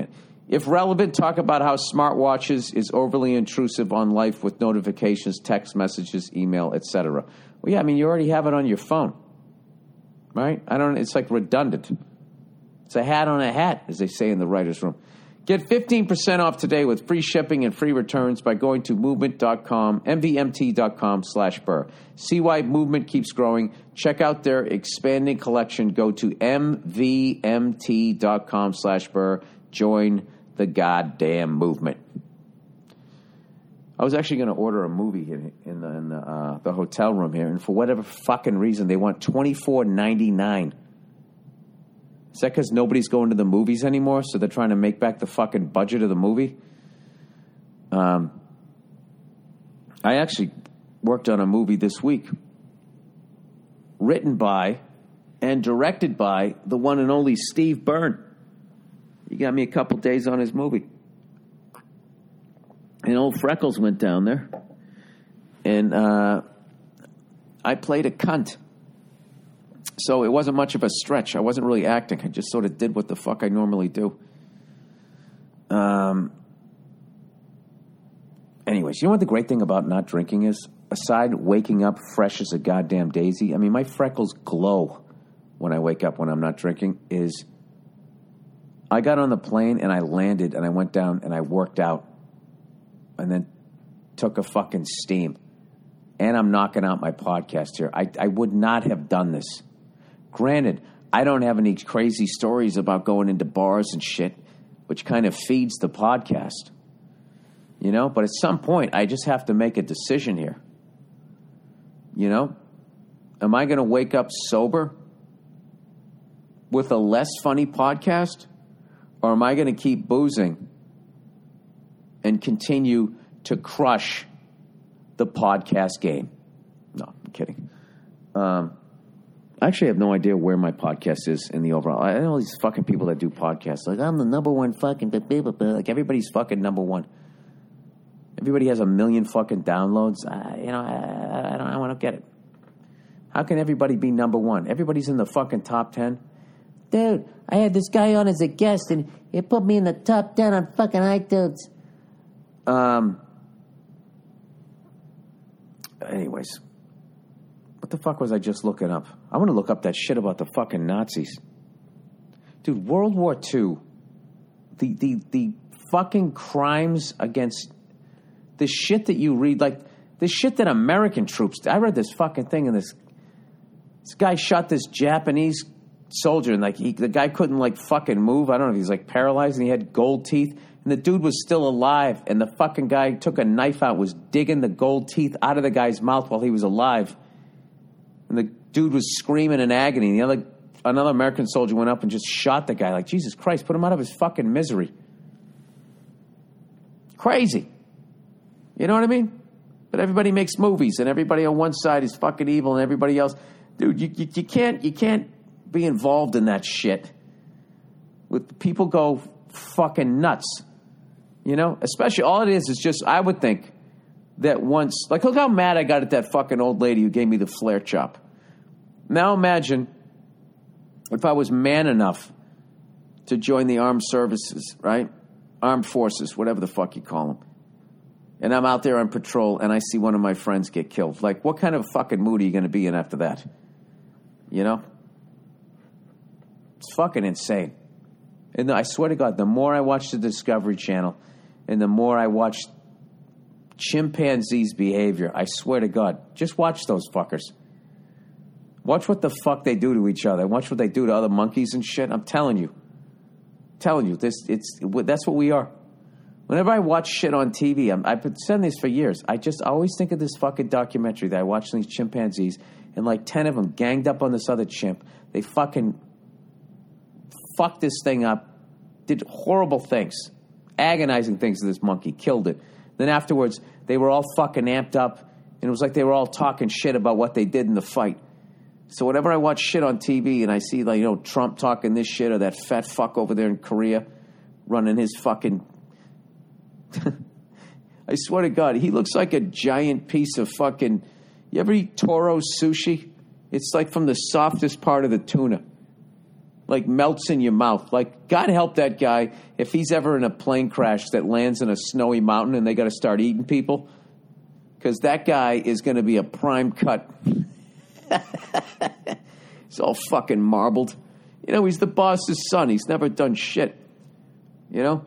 If relevant, talk about how smartwatches is overly intrusive on life with notifications, text messages, email, et cetera. Well, yeah, I mean, you already have it on your phone, right? I don't. It's like redundant. It's a hat on a hat, as they say in the writer's room. Get fifteen percent off today with free shipping and free returns by going to movement.com, mvmt.com slash Burr. See why Movement keeps growing. Check out their expanding collection. Go to mvmt.com slash Burr. Join the goddamn movement. I was actually going to order a movie in, in, the, in the, uh, the hotel room here, and for whatever fucking reason, they want twenty-four ninety-nine. Is that because nobody's going to the movies anymore, so they're trying to make back the fucking budget of the movie? Um, I actually worked on a movie this week, written by and directed by the one and only Steve Byrne. He got me a couple days on his movie. And old Freckles went down there, and uh, I played a cunt. So it wasn't much of a stretch. I wasn't really acting. I just sort of did what the fuck I normally do. Um. Anyways, you know what the great thing about not drinking is? Aside waking up fresh as a goddamn daisy, I mean, my freckles glow when I wake up when I'm not drinking, is I got on the plane and I landed and I went down and I worked out and then took a fucking steam. And I'm knocking out my podcast here. I, I would not have done this. Granted, I don't have any crazy stories about going into bars and shit, which kind of feeds the podcast. You know? But at some point, I just have to make a decision here. You know? Am I going to wake up sober with a less funny podcast? Or am I going to keep boozing and continue to crush the podcast game? No, I'm kidding. Um... I actually have no idea where my podcast is in the overall. I know these fucking people that do podcasts. Like, I'm the number one fucking... Like, everybody's fucking number one. Everybody has a million fucking downloads. I, you know, I, I don't, I don't get it. How can everybody be number one? Everybody's in the fucking top ten. Dude, I had this guy on as a guest, and he put me in the top ten on fucking iTunes. Um. Anyways. What the fuck was I just looking up? I want to look up that shit about the fucking Nazis. Dude, World War Two, the, the, the fucking crimes against the shit that you read, like the shit that American troops, I read this fucking thing and this, this guy shot this Japanese soldier and like he, the guy couldn't like fucking move. I don't know if he's like paralyzed and he had gold teeth and the dude was still alive and the fucking guy took a knife out, was digging the gold teeth out of the guy's mouth while he was alive. And the dude was screaming in agony. And the other, another American soldier went up and just shot the guy. Like, Jesus Christ, put him out of his fucking misery. Crazy. You know what I mean? But everybody makes movies, and everybody on one side is fucking evil, and everybody else, dude, you, you, you can't you can't be involved in that shit. With people go fucking nuts. You know, especially all it is is just I would think. That once, like, look how mad I got at that fucking old lady who gave me the flare chop. Now imagine if I was man enough to join the armed services, right? Armed forces, whatever the fuck you call them. And I'm out there on patrol and I see one of my friends get killed. Like, what kind of fucking mood are you going to be in after that? You know? It's fucking insane. And I swear to God, the more I watch the Discovery Channel and the more I watch chimpanzees' behavior, I swear to God, just watch those fuckers. Watch what the fuck they do to each other. Watch what they do to other monkeys and shit. I'm telling you. I'm telling you, this it's that's what we are. Whenever I watch shit on T V, I'm, I've been saying this for years. I just always think of this fucking documentary that I watched on these chimpanzees, and like ten of them ganged up on this other chimp. They fucking fucked this thing up, did horrible things, agonizing things to this monkey, killed it. Then afterwards, they were all fucking amped up, and it was like they were all talking shit about what they did in the fight. So whenever I watch shit on T V and I see, like, you know, Trump talking this shit or that fat fuck over there in Korea running his fucking... I swear to God, he looks like a giant piece of fucking... You ever eat Toro sushi? It's like from the softest part of the tuna. like melts in your mouth. Like, God help that guy if he's ever in a plane crash that lands in a snowy mountain and they got to start eating people. Because that guy is going to be a prime cut. He's all fucking marbled. You know, he's the boss's son. He's never done shit. You know?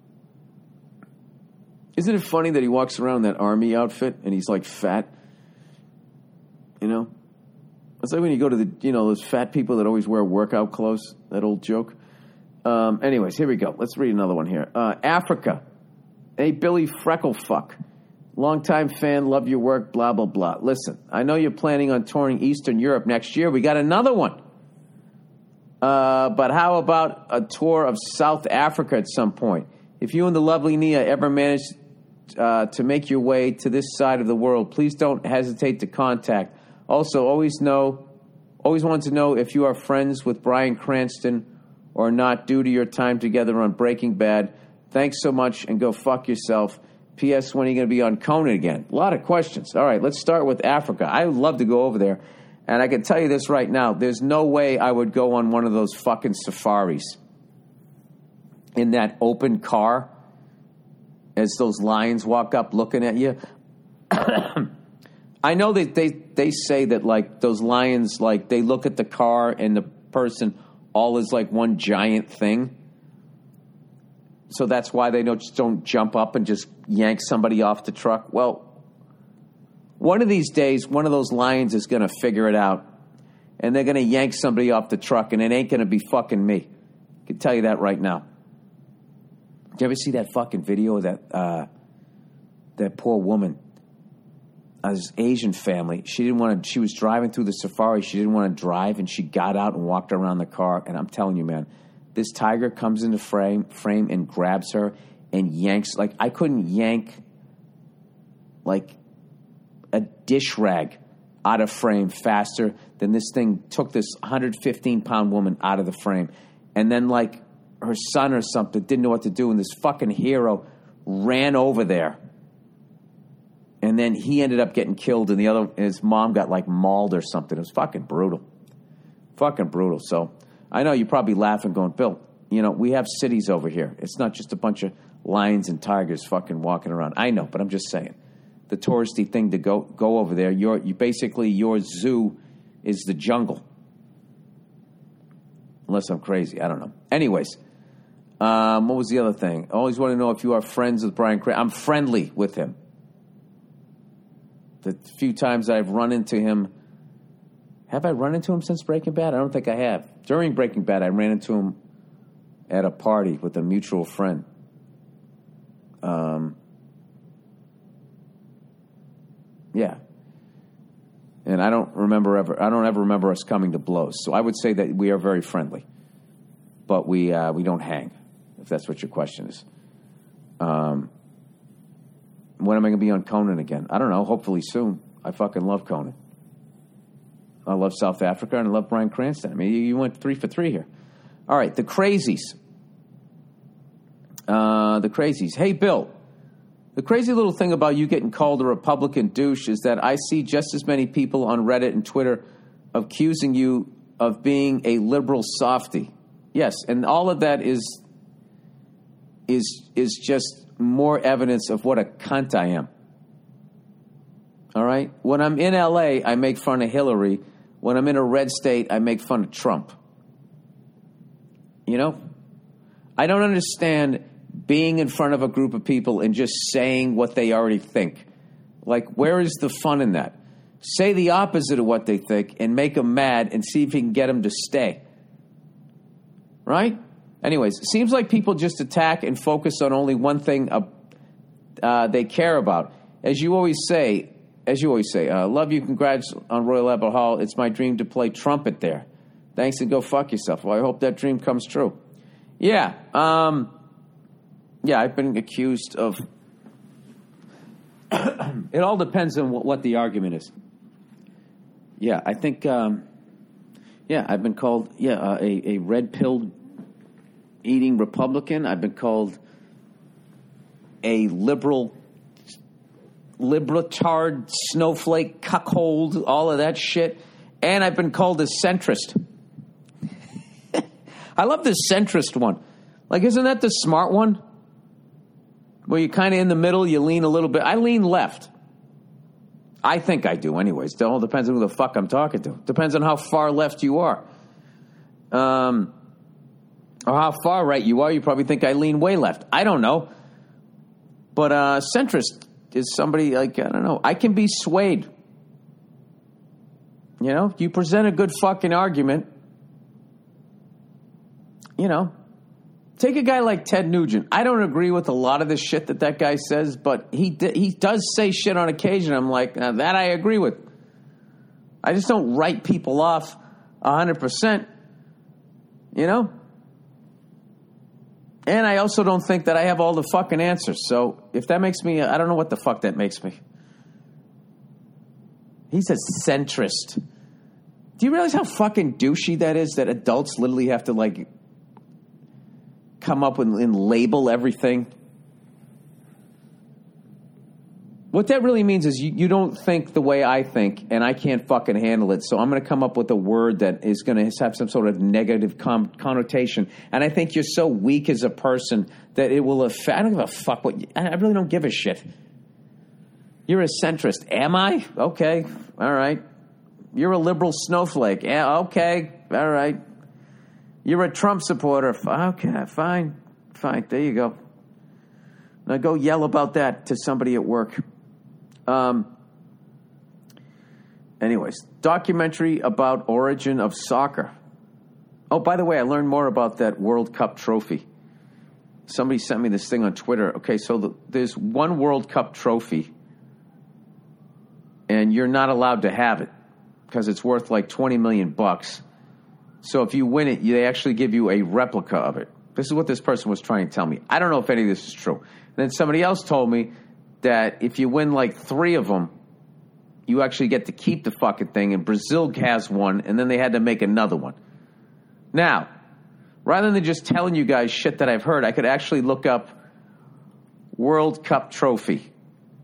Isn't it funny that he walks around in that army outfit and he's like fat? You know? It's like when you go to the, you know, those fat people that always wear workout clothes. That old joke. Um, anyways, here we go. Let's read another one here. Uh, Africa. Hey, Billy Frecklefuck. Longtime fan, love your work, blah, blah, blah. Listen, I know you're planning on touring Eastern Europe next year. We got another one. Uh, but how about a tour of South Africa at some point? If you and the lovely Nia ever manage uh, to make your way to this side of the world, please don't hesitate to contact. Also, always know, always wanted to know if you are friends with Bryan Cranston or not due to your time together on Breaking Bad. Thanks so much and go fuck yourself. P S. When are you going to be on Conan again? A lot of questions. All right, let's start with Africa. I would love to go over there. And I can tell you this right now. There's no way I would go on one of those fucking safaris in that open car as those lions walk up looking at you. I know that they, they say that, like, those lions, like, they look at the car and the person all is like one giant thing. So that's why they don't just don't jump up and just yank somebody off the truck. Well, one of these days, one of those lions is going to figure it out, and they're going to yank somebody off the truck, and it ain't going to be fucking me. I can tell you that right now. Did you ever see that fucking video of that uh, that poor woman, uh, this Asian family? She didn't want to. She was driving through the safari. She didn't want to drive, and she got out and walked around the car. And I'm telling you, man. This tiger comes into frame, frame and grabs her and yanks. Like, I couldn't yank, like, a dish rag out of frame faster than this thing took this one hundred fifteen pound woman out of the frame. And then, like, her son or something didn't know what to do, and this fucking hero ran over there. And then he ended up getting killed, and the other, and his mom got, like, mauled or something. It was fucking brutal. Fucking brutal. So I know you're probably laughing going, Bill, you know, we have cities over here. It's not just a bunch of lions and tigers fucking walking around. I know, but I'm just saying. The touristy thing to go go over there, your you basically your zoo is the jungle. Unless I'm crazy. I don't know. Anyways, um, what was the other thing? I always want to know if you are friends with Bryan Cranston. I'm friendly with him. The few times I've run into him, have I run into him since Breaking Bad? I don't think I have. During Breaking Bad, I ran into him at a party with a mutual friend. Um, yeah. And I don't remember ever, I don't ever remember us coming to blows. So I would say that we are very friendly. But we uh, we don't hang, if that's what your question is. Um, when am I going to be on Conan again? I don't know. Hopefully soon. I fucking love Conan. I love South Africa, and I love Bryan Cranston. I mean, you went three for three here. All right, the crazies. Uh, the crazies. Hey, Bill, the crazy little thing about you getting called a Republican douche is that I see just as many people on Reddit and Twitter accusing you of being a liberal softy. Yes, and all of that is is is just more evidence of what a cunt I am. All right? When I'm in L A, I make fun of Hillary. When I'm in a red state, I make fun of Trump. You know? I don't understand being in front of a group of people and just saying what they already think. Like, where is the fun in that? Say the opposite of what they think and make them mad and see if you can get them to stay. Right? Anyways, it seems like people just attack and focus on only one thing uh, uh, they care about. As you always say, as you always say, uh, love you, congrats on Royal Albert Hall. It's my dream to play trumpet there. Thanks and go fuck yourself. Well, I hope that dream comes true. Yeah, um, yeah, I've been accused of... It all depends on what, what the argument is. Yeah, I think... Um, yeah, I've been called yeah uh, a, a red-pilled eating Republican. I've been called a liberal... libertard, snowflake, cuckold, all of that shit. And I've been called a centrist. I love the centrist one. Like, isn't that the smart one? Where you're kind of in the middle, you lean a little bit. I lean left. I think I do anyways. It all depends on who the fuck I'm talking to. Depends on how far left you are. Um, or how far right you are. You probably think I lean way left. I don't know. But uh, centrist is somebody like, I don't know. I can be swayed. You know, you present a good fucking argument. You know, take a guy like Ted Nugent. I don't agree with a lot of the shit that that guy says, but he he does say shit on occasion. I'm like, now that I agree with. I just don't write people off one hundred percent, you know? And I also don't think that I have all the fucking answers. So if that makes me, I don't know what the fuck that makes me. He's a centrist. Do you realize how fucking douchey that is, that adults literally have to, like, come up with and label everything? What that really means is you, you don't think the way I think, and I can't fucking handle it, so I'm going to come up with a word that is going to have some sort of negative com- connotation. And I think you're so weak as a person that it will affect. I don't give a fuck what you, I really don't give a shit. You're a centrist. Am I? Okay. All right. You're a liberal snowflake. Yeah, okay. All right. You're a Trump supporter. Okay, fine. Fine. There you go. Now go yell about that to somebody at work. Um. Anyways, documentary about origin of soccer. Oh, by the way, I learned more about that World Cup trophy. Somebody sent me this thing on Twitter. Okay, so the, there's one World Cup trophy, and you're not allowed to have it because it's worth like twenty million bucks. So if you win it, they actually give you a replica of it. This is what this person was trying to tell me. I don't know if any of this is true. And then somebody else told me that if you win like three of them, you actually get to keep the fucking thing. And Brazil has one, and then they had to make another one. Now, rather than just telling you guys shit that I've heard, I could actually look up World Cup trophy,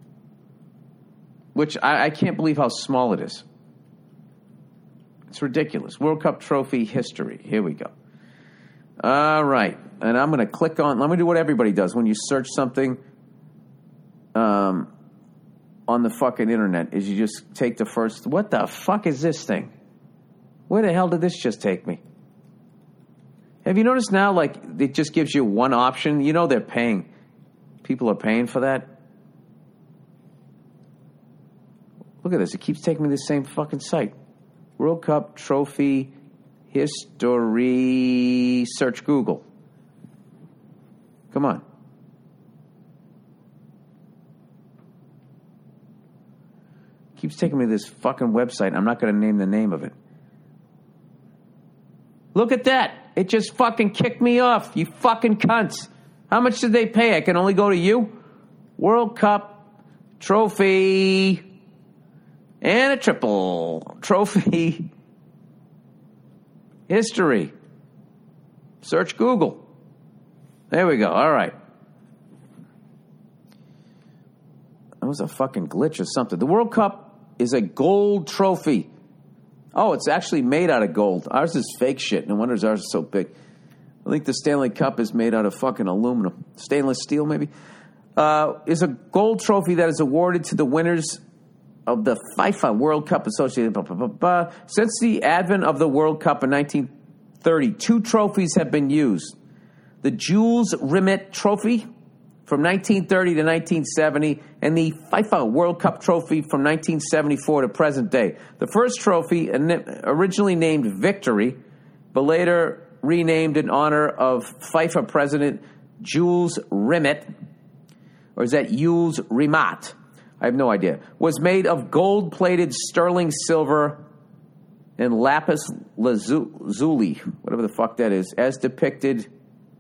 which I, I can't believe how small it is. It's ridiculous. World Cup trophy history. Here we go. All right. And I'm going to click on, let me do what everybody does when you search something um, on the fucking internet, is you just take the first, what the fuck is this thing? Where the hell did this just take me? Have you noticed now, like, it just gives you one option? You know they're paying. People are paying for that. Look at this. It keeps taking me to the same fucking site. World Cup trophy history. Search Google. Come on. Keeps taking me to this fucking website. I'm not going to name the name of it. Look at that. It just fucking kicked me off. You fucking cunts. How much did they pay? I can only go to you? World Cup trophy. And a triple trophy history. Search Google. There we go. All right. That was a fucking glitch or something. The World Cup is a gold trophy. Oh, it's actually made out of gold. Ours is fake shit. No wonder ours is so big. I think the Stanley Cup is made out of fucking aluminum. Stainless steel, maybe. Uh, is a gold trophy that is awarded to the winners of the FIFA World Cup Associated. Blah, blah, blah, blah. Since the advent of the World Cup in nineteen thirty, two trophies have been used. The Jules Rimet Trophy from nineteen thirty to nineteen seventy, and the FIFA World Cup Trophy from nineteen seventy-four to present day. The first trophy, originally named Victory, but later renamed in honor of FIFA President Jules Rimet, or is that Jules Rimet? I have no idea, was made of gold-plated sterling silver and lapis lazuli, whatever the fuck that is, as depicted,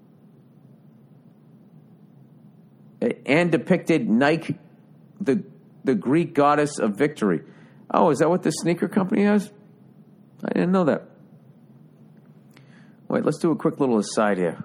and depicted Nike, the the Greek goddess of victory. Oh, is that what the sneaker company has? I didn't know that. Wait, let's do a quick little aside here.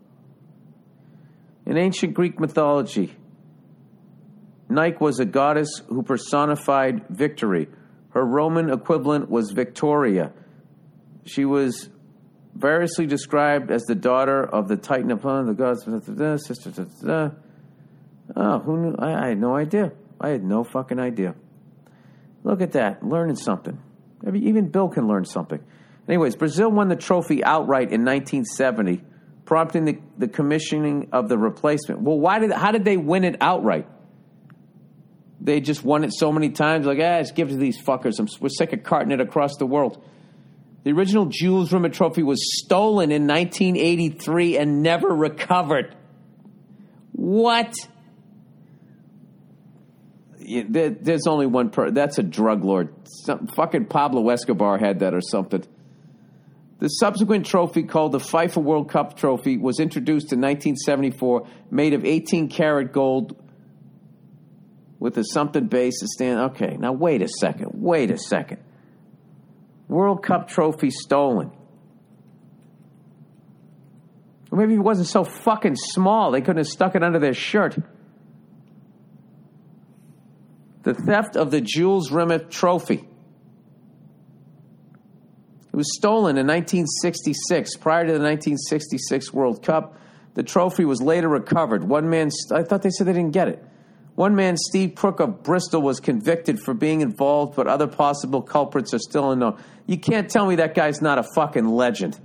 In ancient Greek mythology, Nike was a goddess who personified victory. Her Roman equivalent was Victoria. She was variously described as the daughter of the Titan opponent, the gods, sister. Oh, who knew? I, I had no idea. I had no fucking idea. Look at that, learning something. Even Bill can learn something. Anyways, Brazil won the trophy outright in nineteen seventy, prompting the, the commissioning of the replacement. Well, why did? How did they win it outright? They just won it so many times, like, ah, just give it to these fuckers. I'm, we're sick of carting it across the world. The original Jules Rimet Trophy was stolen in nineteen eighty-three and never recovered. What? Yeah, there, there's only one person. That's a drug lord. Some, fucking Pablo Escobar had that or something. The subsequent trophy, called the FIFA World Cup Trophy, was introduced in nineteen seventy-four, made of eighteen karat gold with a something base to stand. Okay, now wait a second. Wait a second. World Cup trophy stolen. Or maybe it wasn't so fucking small they couldn't have stuck it under their shirt. The theft of the Jules Rimet Trophy. It was stolen in nineteen sixty-six. Prior to the nineteen sixty-six World Cup, the trophy was later recovered. One man, I thought they said they didn't get it. One man, Steve Crook of Bristol, was convicted for being involved, but other possible culprits are still unknown. You can't tell me that guy's not a fucking legend.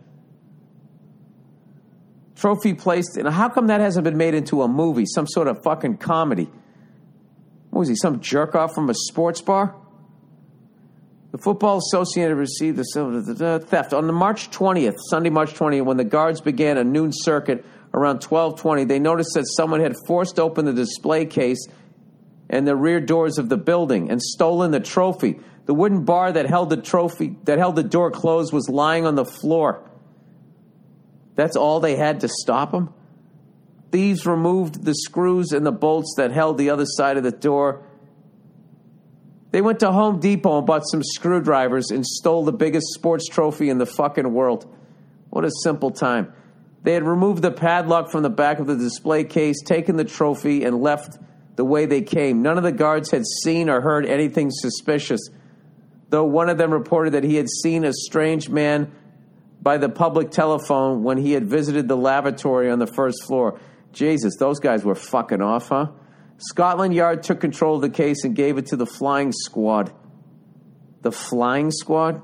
Trophy placed in. How come that hasn't been made into a movie, some sort of fucking comedy? What was he, some jerk off from a sports bar? The Football Associated received the theft. On the March twentieth, Sunday, March twentieth, when the guards began a noon circuit around twelve twenty, they noticed that someone had forced open the display case and the rear doors of the building and stolen the trophy. The wooden bar that held the trophy, that held the door closed, was lying on the floor. That's all they had to stop them? Thieves removed the screws and the bolts that held the other side of the door. They went to Home Depot and bought some screwdrivers and stole the biggest sports trophy in the fucking world. What a simple time. They had removed the padlock from the back of the display case, taken the trophy, and left the way they came. None of the guards had seen or heard anything suspicious, though one of them reported that he had seen a strange man by the public telephone when he had visited the lavatory on the first floor. Jesus, those guys were fucking off, huh? Scotland Yard took control of the case and gave it to the Flying Squad. The Flying Squad?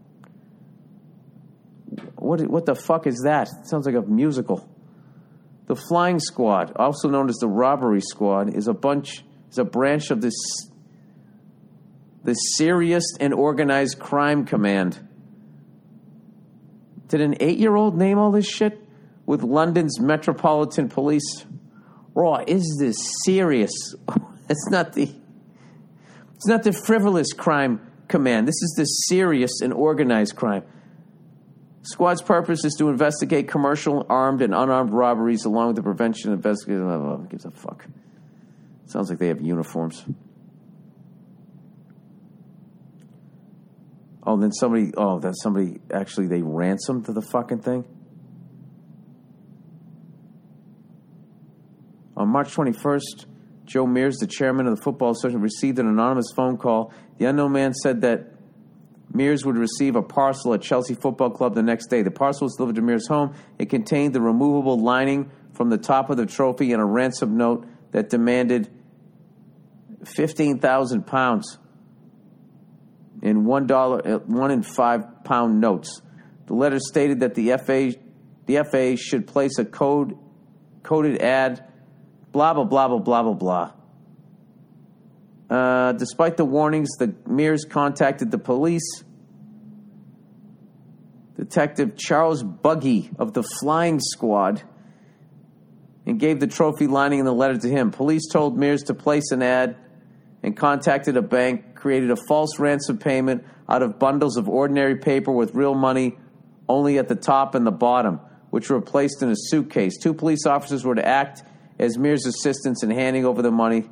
What, what the fuck is that? It sounds like a musical. The Flying Squad, also known as the Robbery Squad, is a bunch, is a branch of this, the Serious and Organized Crime Command. Did an eight-year-old name all this shit? With London's Metropolitan Police. Raw, is this serious? It's not the, it's not the frivolous crime command. This is the serious and organized crime. Squad's purpose is to investigate commercial, armed, and unarmed robberies along with the prevention and investigation. Oh, who gives a fuck? Sounds like they have uniforms. Oh, then somebody, oh, that somebody, actually, they ransomed the fucking thing? On March twenty-first, Joe Mears, the chairman of the Football Association, received an anonymous phone call. The unknown man said that Mears would receive a parcel at Chelsea Football Club the next day. The parcel was delivered to Mears' home. It contained the removable lining from the top of the trophy and a ransom note that demanded fifteen thousand pounds in one dollar, one and five pound notes. The letter stated that the F A, the F A should place a code, coded ad. Blah, blah, blah, blah, blah, blah, blah. Uh, despite the warnings, the Mears contacted the police. Detective Charles Buggy of the Flying Squad and gave the trophy lining in the letter to him. Police told Mears to place an ad and contacted a bank, created a false ransom payment out of bundles of ordinary paper with real money only at the top and the bottom, which were placed in a suitcase. Two police officers were to act as Mears' assistants in handing over the money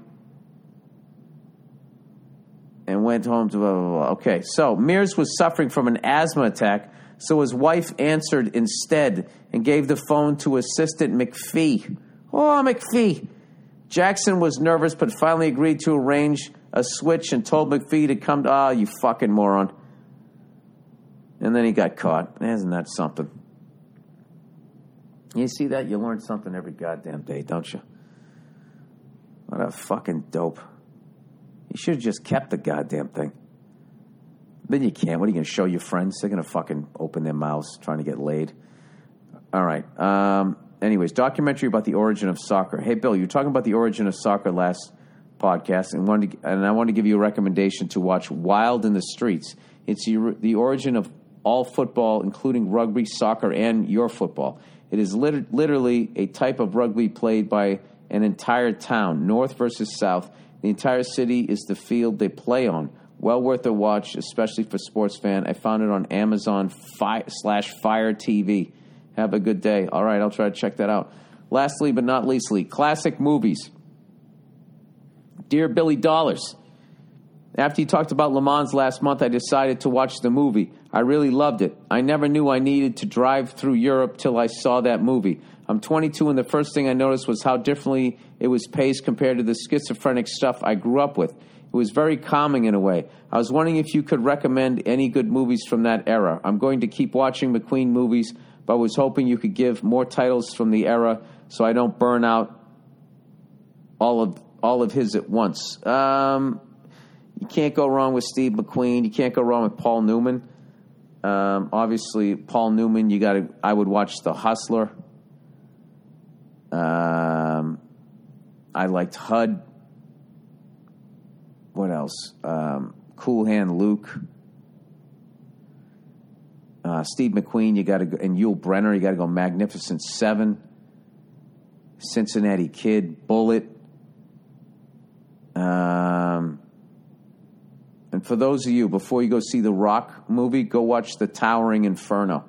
and went home to blah, blah, blah. Okay, so Mears was suffering from an asthma attack, so his wife answered instead and gave the phone to assistant McPhee. Oh, McPhee. Jackson was nervous but finally agreed to arrange a switch and told McPhee to come to, ah, oh, you fucking moron. And then he got caught. Isn't that something? You see that? You learn something every goddamn day, don't you? What a fucking dope. You should have just kept the goddamn thing. Then you can't. What are you going to show your friends? They're going to fucking open their mouths trying to get laid. All right. Um, anyways, documentary about the origin of soccer. Hey, Bill, you were talking about the origin of soccer last podcast, and wanted to, and I wanted to give you a recommendation to watch Wild in the Streets. It's the, the origin of all football, including rugby, soccer, and your football. It is lit- literally a type of rugby played by an entire town, north versus south. The entire city is the field they play on. Well worth a watch, especially for sports fan. I found it on Amazon fi- slash Fire T V. Have a good day. All right, I'll try to check that out. Lastly, but not leastly, classic movies. Dear Billy Dollars, after you talked about Le Mans last month, I decided to watch the movie. I really loved it. I never knew I needed to drive through Europe till I saw that movie. I'm twenty-two, and the first thing I noticed was how differently it was paced compared to the schizophrenic stuff I grew up with. It was very calming in a way. I was wondering if you could recommend any good movies from that era. I'm going to keep watching McQueen movies, but was hoping you could give more titles from the era so I don't burn out all of all of his at once. Um, you can't go wrong with Steve McQueen. You can't go wrong with Paul Newman. Um, obviously, Paul Newman. You got to. I would watch The Hustler. Um, I liked H U D. What else? Um, Cool Hand Luke. Uh, Steve McQueen, you got to go, and Yul Brynner, you got to go Magnificent Seven, Cincinnati Kid, Bullet. Um, and for those of you, before you go see the Rock movie, go watch The Towering Inferno.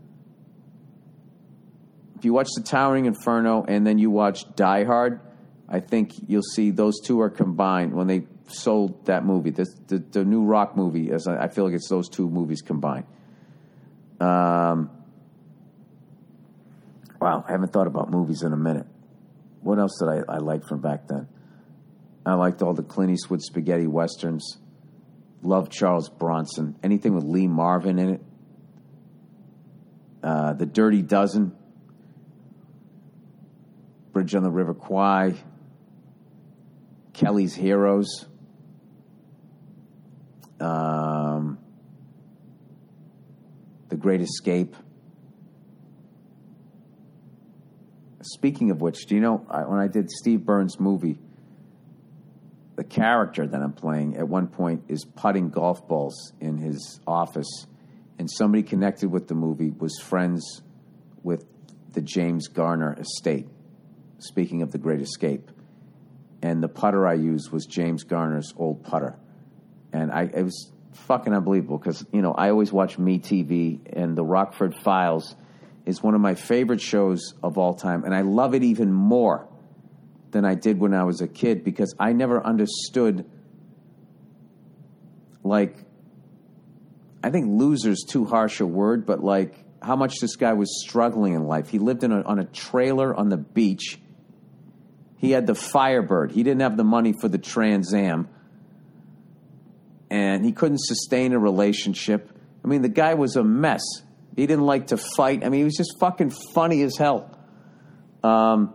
If you watch The Towering Inferno and then you watch Die Hard, I think you'll see those two are combined when they sold that movie. The, the, the new Rock movie, as I, I feel like it's those two movies combined. Um, wow, I haven't thought about movies in a minute. What else did I, I like from back then? I liked all the Clint Eastwood spaghetti westerns. Loved Charles Bronson. Anything with Lee Marvin in it. Uh, the Dirty Dozen. Bridge on the River Kwai. Kelly's Heroes. Um, The Great Escape. Speaking of which, do you know, I, when I did Steve Burns' movie, the character that I'm playing at one point is putting golf balls in his office, and somebody connected with the movie was friends with the James Garner estate. Speaking of The Great Escape. And the putter I used was James Garner's old putter. And I it was fucking unbelievable because, you know, I always watch MeTV, and The Rockford Files is one of my favorite shows of all time. And I love it even more than I did when I was a kid because I never understood, like, I think loser's too harsh a word, but, like, how much this guy was struggling in life. He lived in a, on a trailer on the beach. He had the Firebird. He didn't have the money for the Trans Am. And he couldn't sustain a relationship. I mean, the guy was a mess. He didn't like to fight. I mean, he was just fucking funny as hell. Um,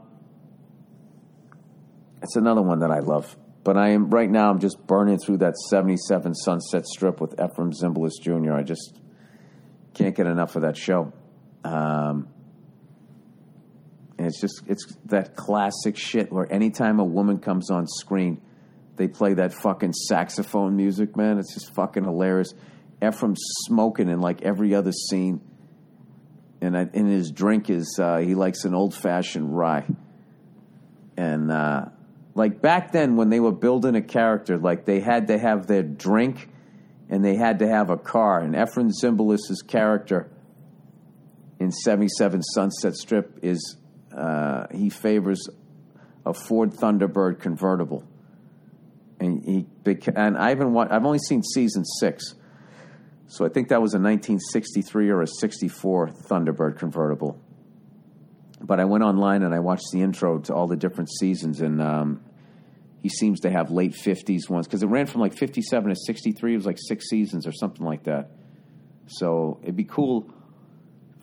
it's another one that I love. But I am right now I'm just burning through that seventy-seven Sunset Strip with Ephraim Zimbalist Junior I just can't get enough of that show. Um, and it's just, it's that classic shit where anytime a woman comes on screen, they play that fucking saxophone music, man. It's just fucking hilarious. Ephraim's smoking in like every other scene. And I, in his drink is, uh, he likes an old-fashioned rye. And, uh, like back then when they were building a character, like they had to have their drink and they had to have a car. And Ephraim Zimbalist's character in seventy-seven Sunset Strip is, uh, he favors a Ford Thunderbird convertible. And he, and I haven't watched, I've only seen season six. So I think that was a nineteen sixty-three or a sixty-four Thunderbird convertible. But I went online and I watched the intro to all the different seasons, and um, he seems to have late fifties ones, because it ran from like fifty-seven to sixty-three. It was like six seasons or something like that. So it'd be cool if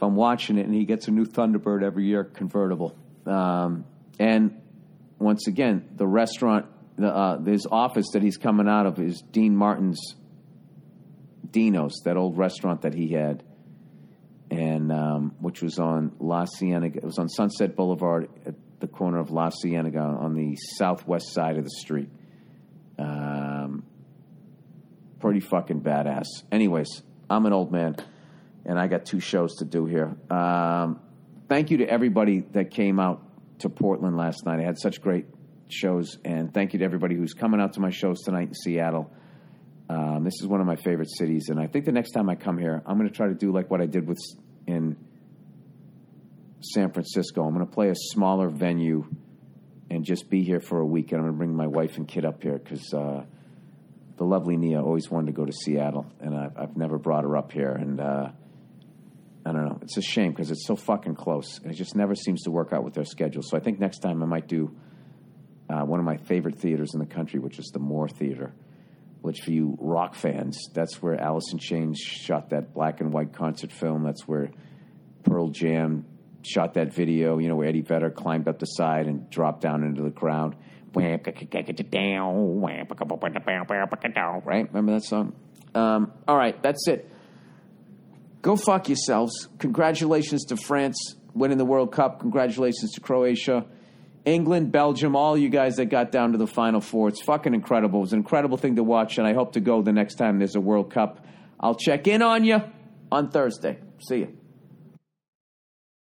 I'm watching it, and he gets a new Thunderbird every year, convertible. Um, and once again, the restaurant, the, uh, his office that he's coming out of is Dean Martin's Dino's, that old restaurant that he had, and um, which was on La Cienega. It was on Sunset Boulevard at the corner of La Cienega on the southwest side of the street. Um, pretty fucking badass. Anyways, I'm an old man, and I got two shows to do here. Um, thank you to everybody that came out to Portland last night. I had such great shows, and thank you to everybody who's coming out to my shows tonight in Seattle. Um, this is one of my favorite cities, and I think the next time I come here, I'm going to try to do like what I did with in San Francisco. I'm going to play a smaller venue and just be here for a week, and I'm going to bring my wife and kid up here because uh, the lovely Nia always wanted to go to Seattle, and I've, I've never brought her up here, and uh, I don't know. It's a shame because it's so fucking close, and it just never seems to work out with their schedule. So I think next time I might do uh, one of my favorite theaters in the country, which is the Moore Theater, which for you rock fans, that's where Alice in Chains shot that black and white concert film. That's where Pearl Jam shot that video, you know, where Eddie Vedder climbed up the side and dropped down into the crowd. Right? Remember that song? Um, all right, that's it. Go fuck yourselves. Congratulations to France winning the World Cup. Congratulations to Croatia. England, Belgium, all you guys that got down to the Final Four. It's fucking incredible. It was an incredible thing to watch, and I hope to go the next time there's a World Cup. I'll check in on you on Thursday. See you.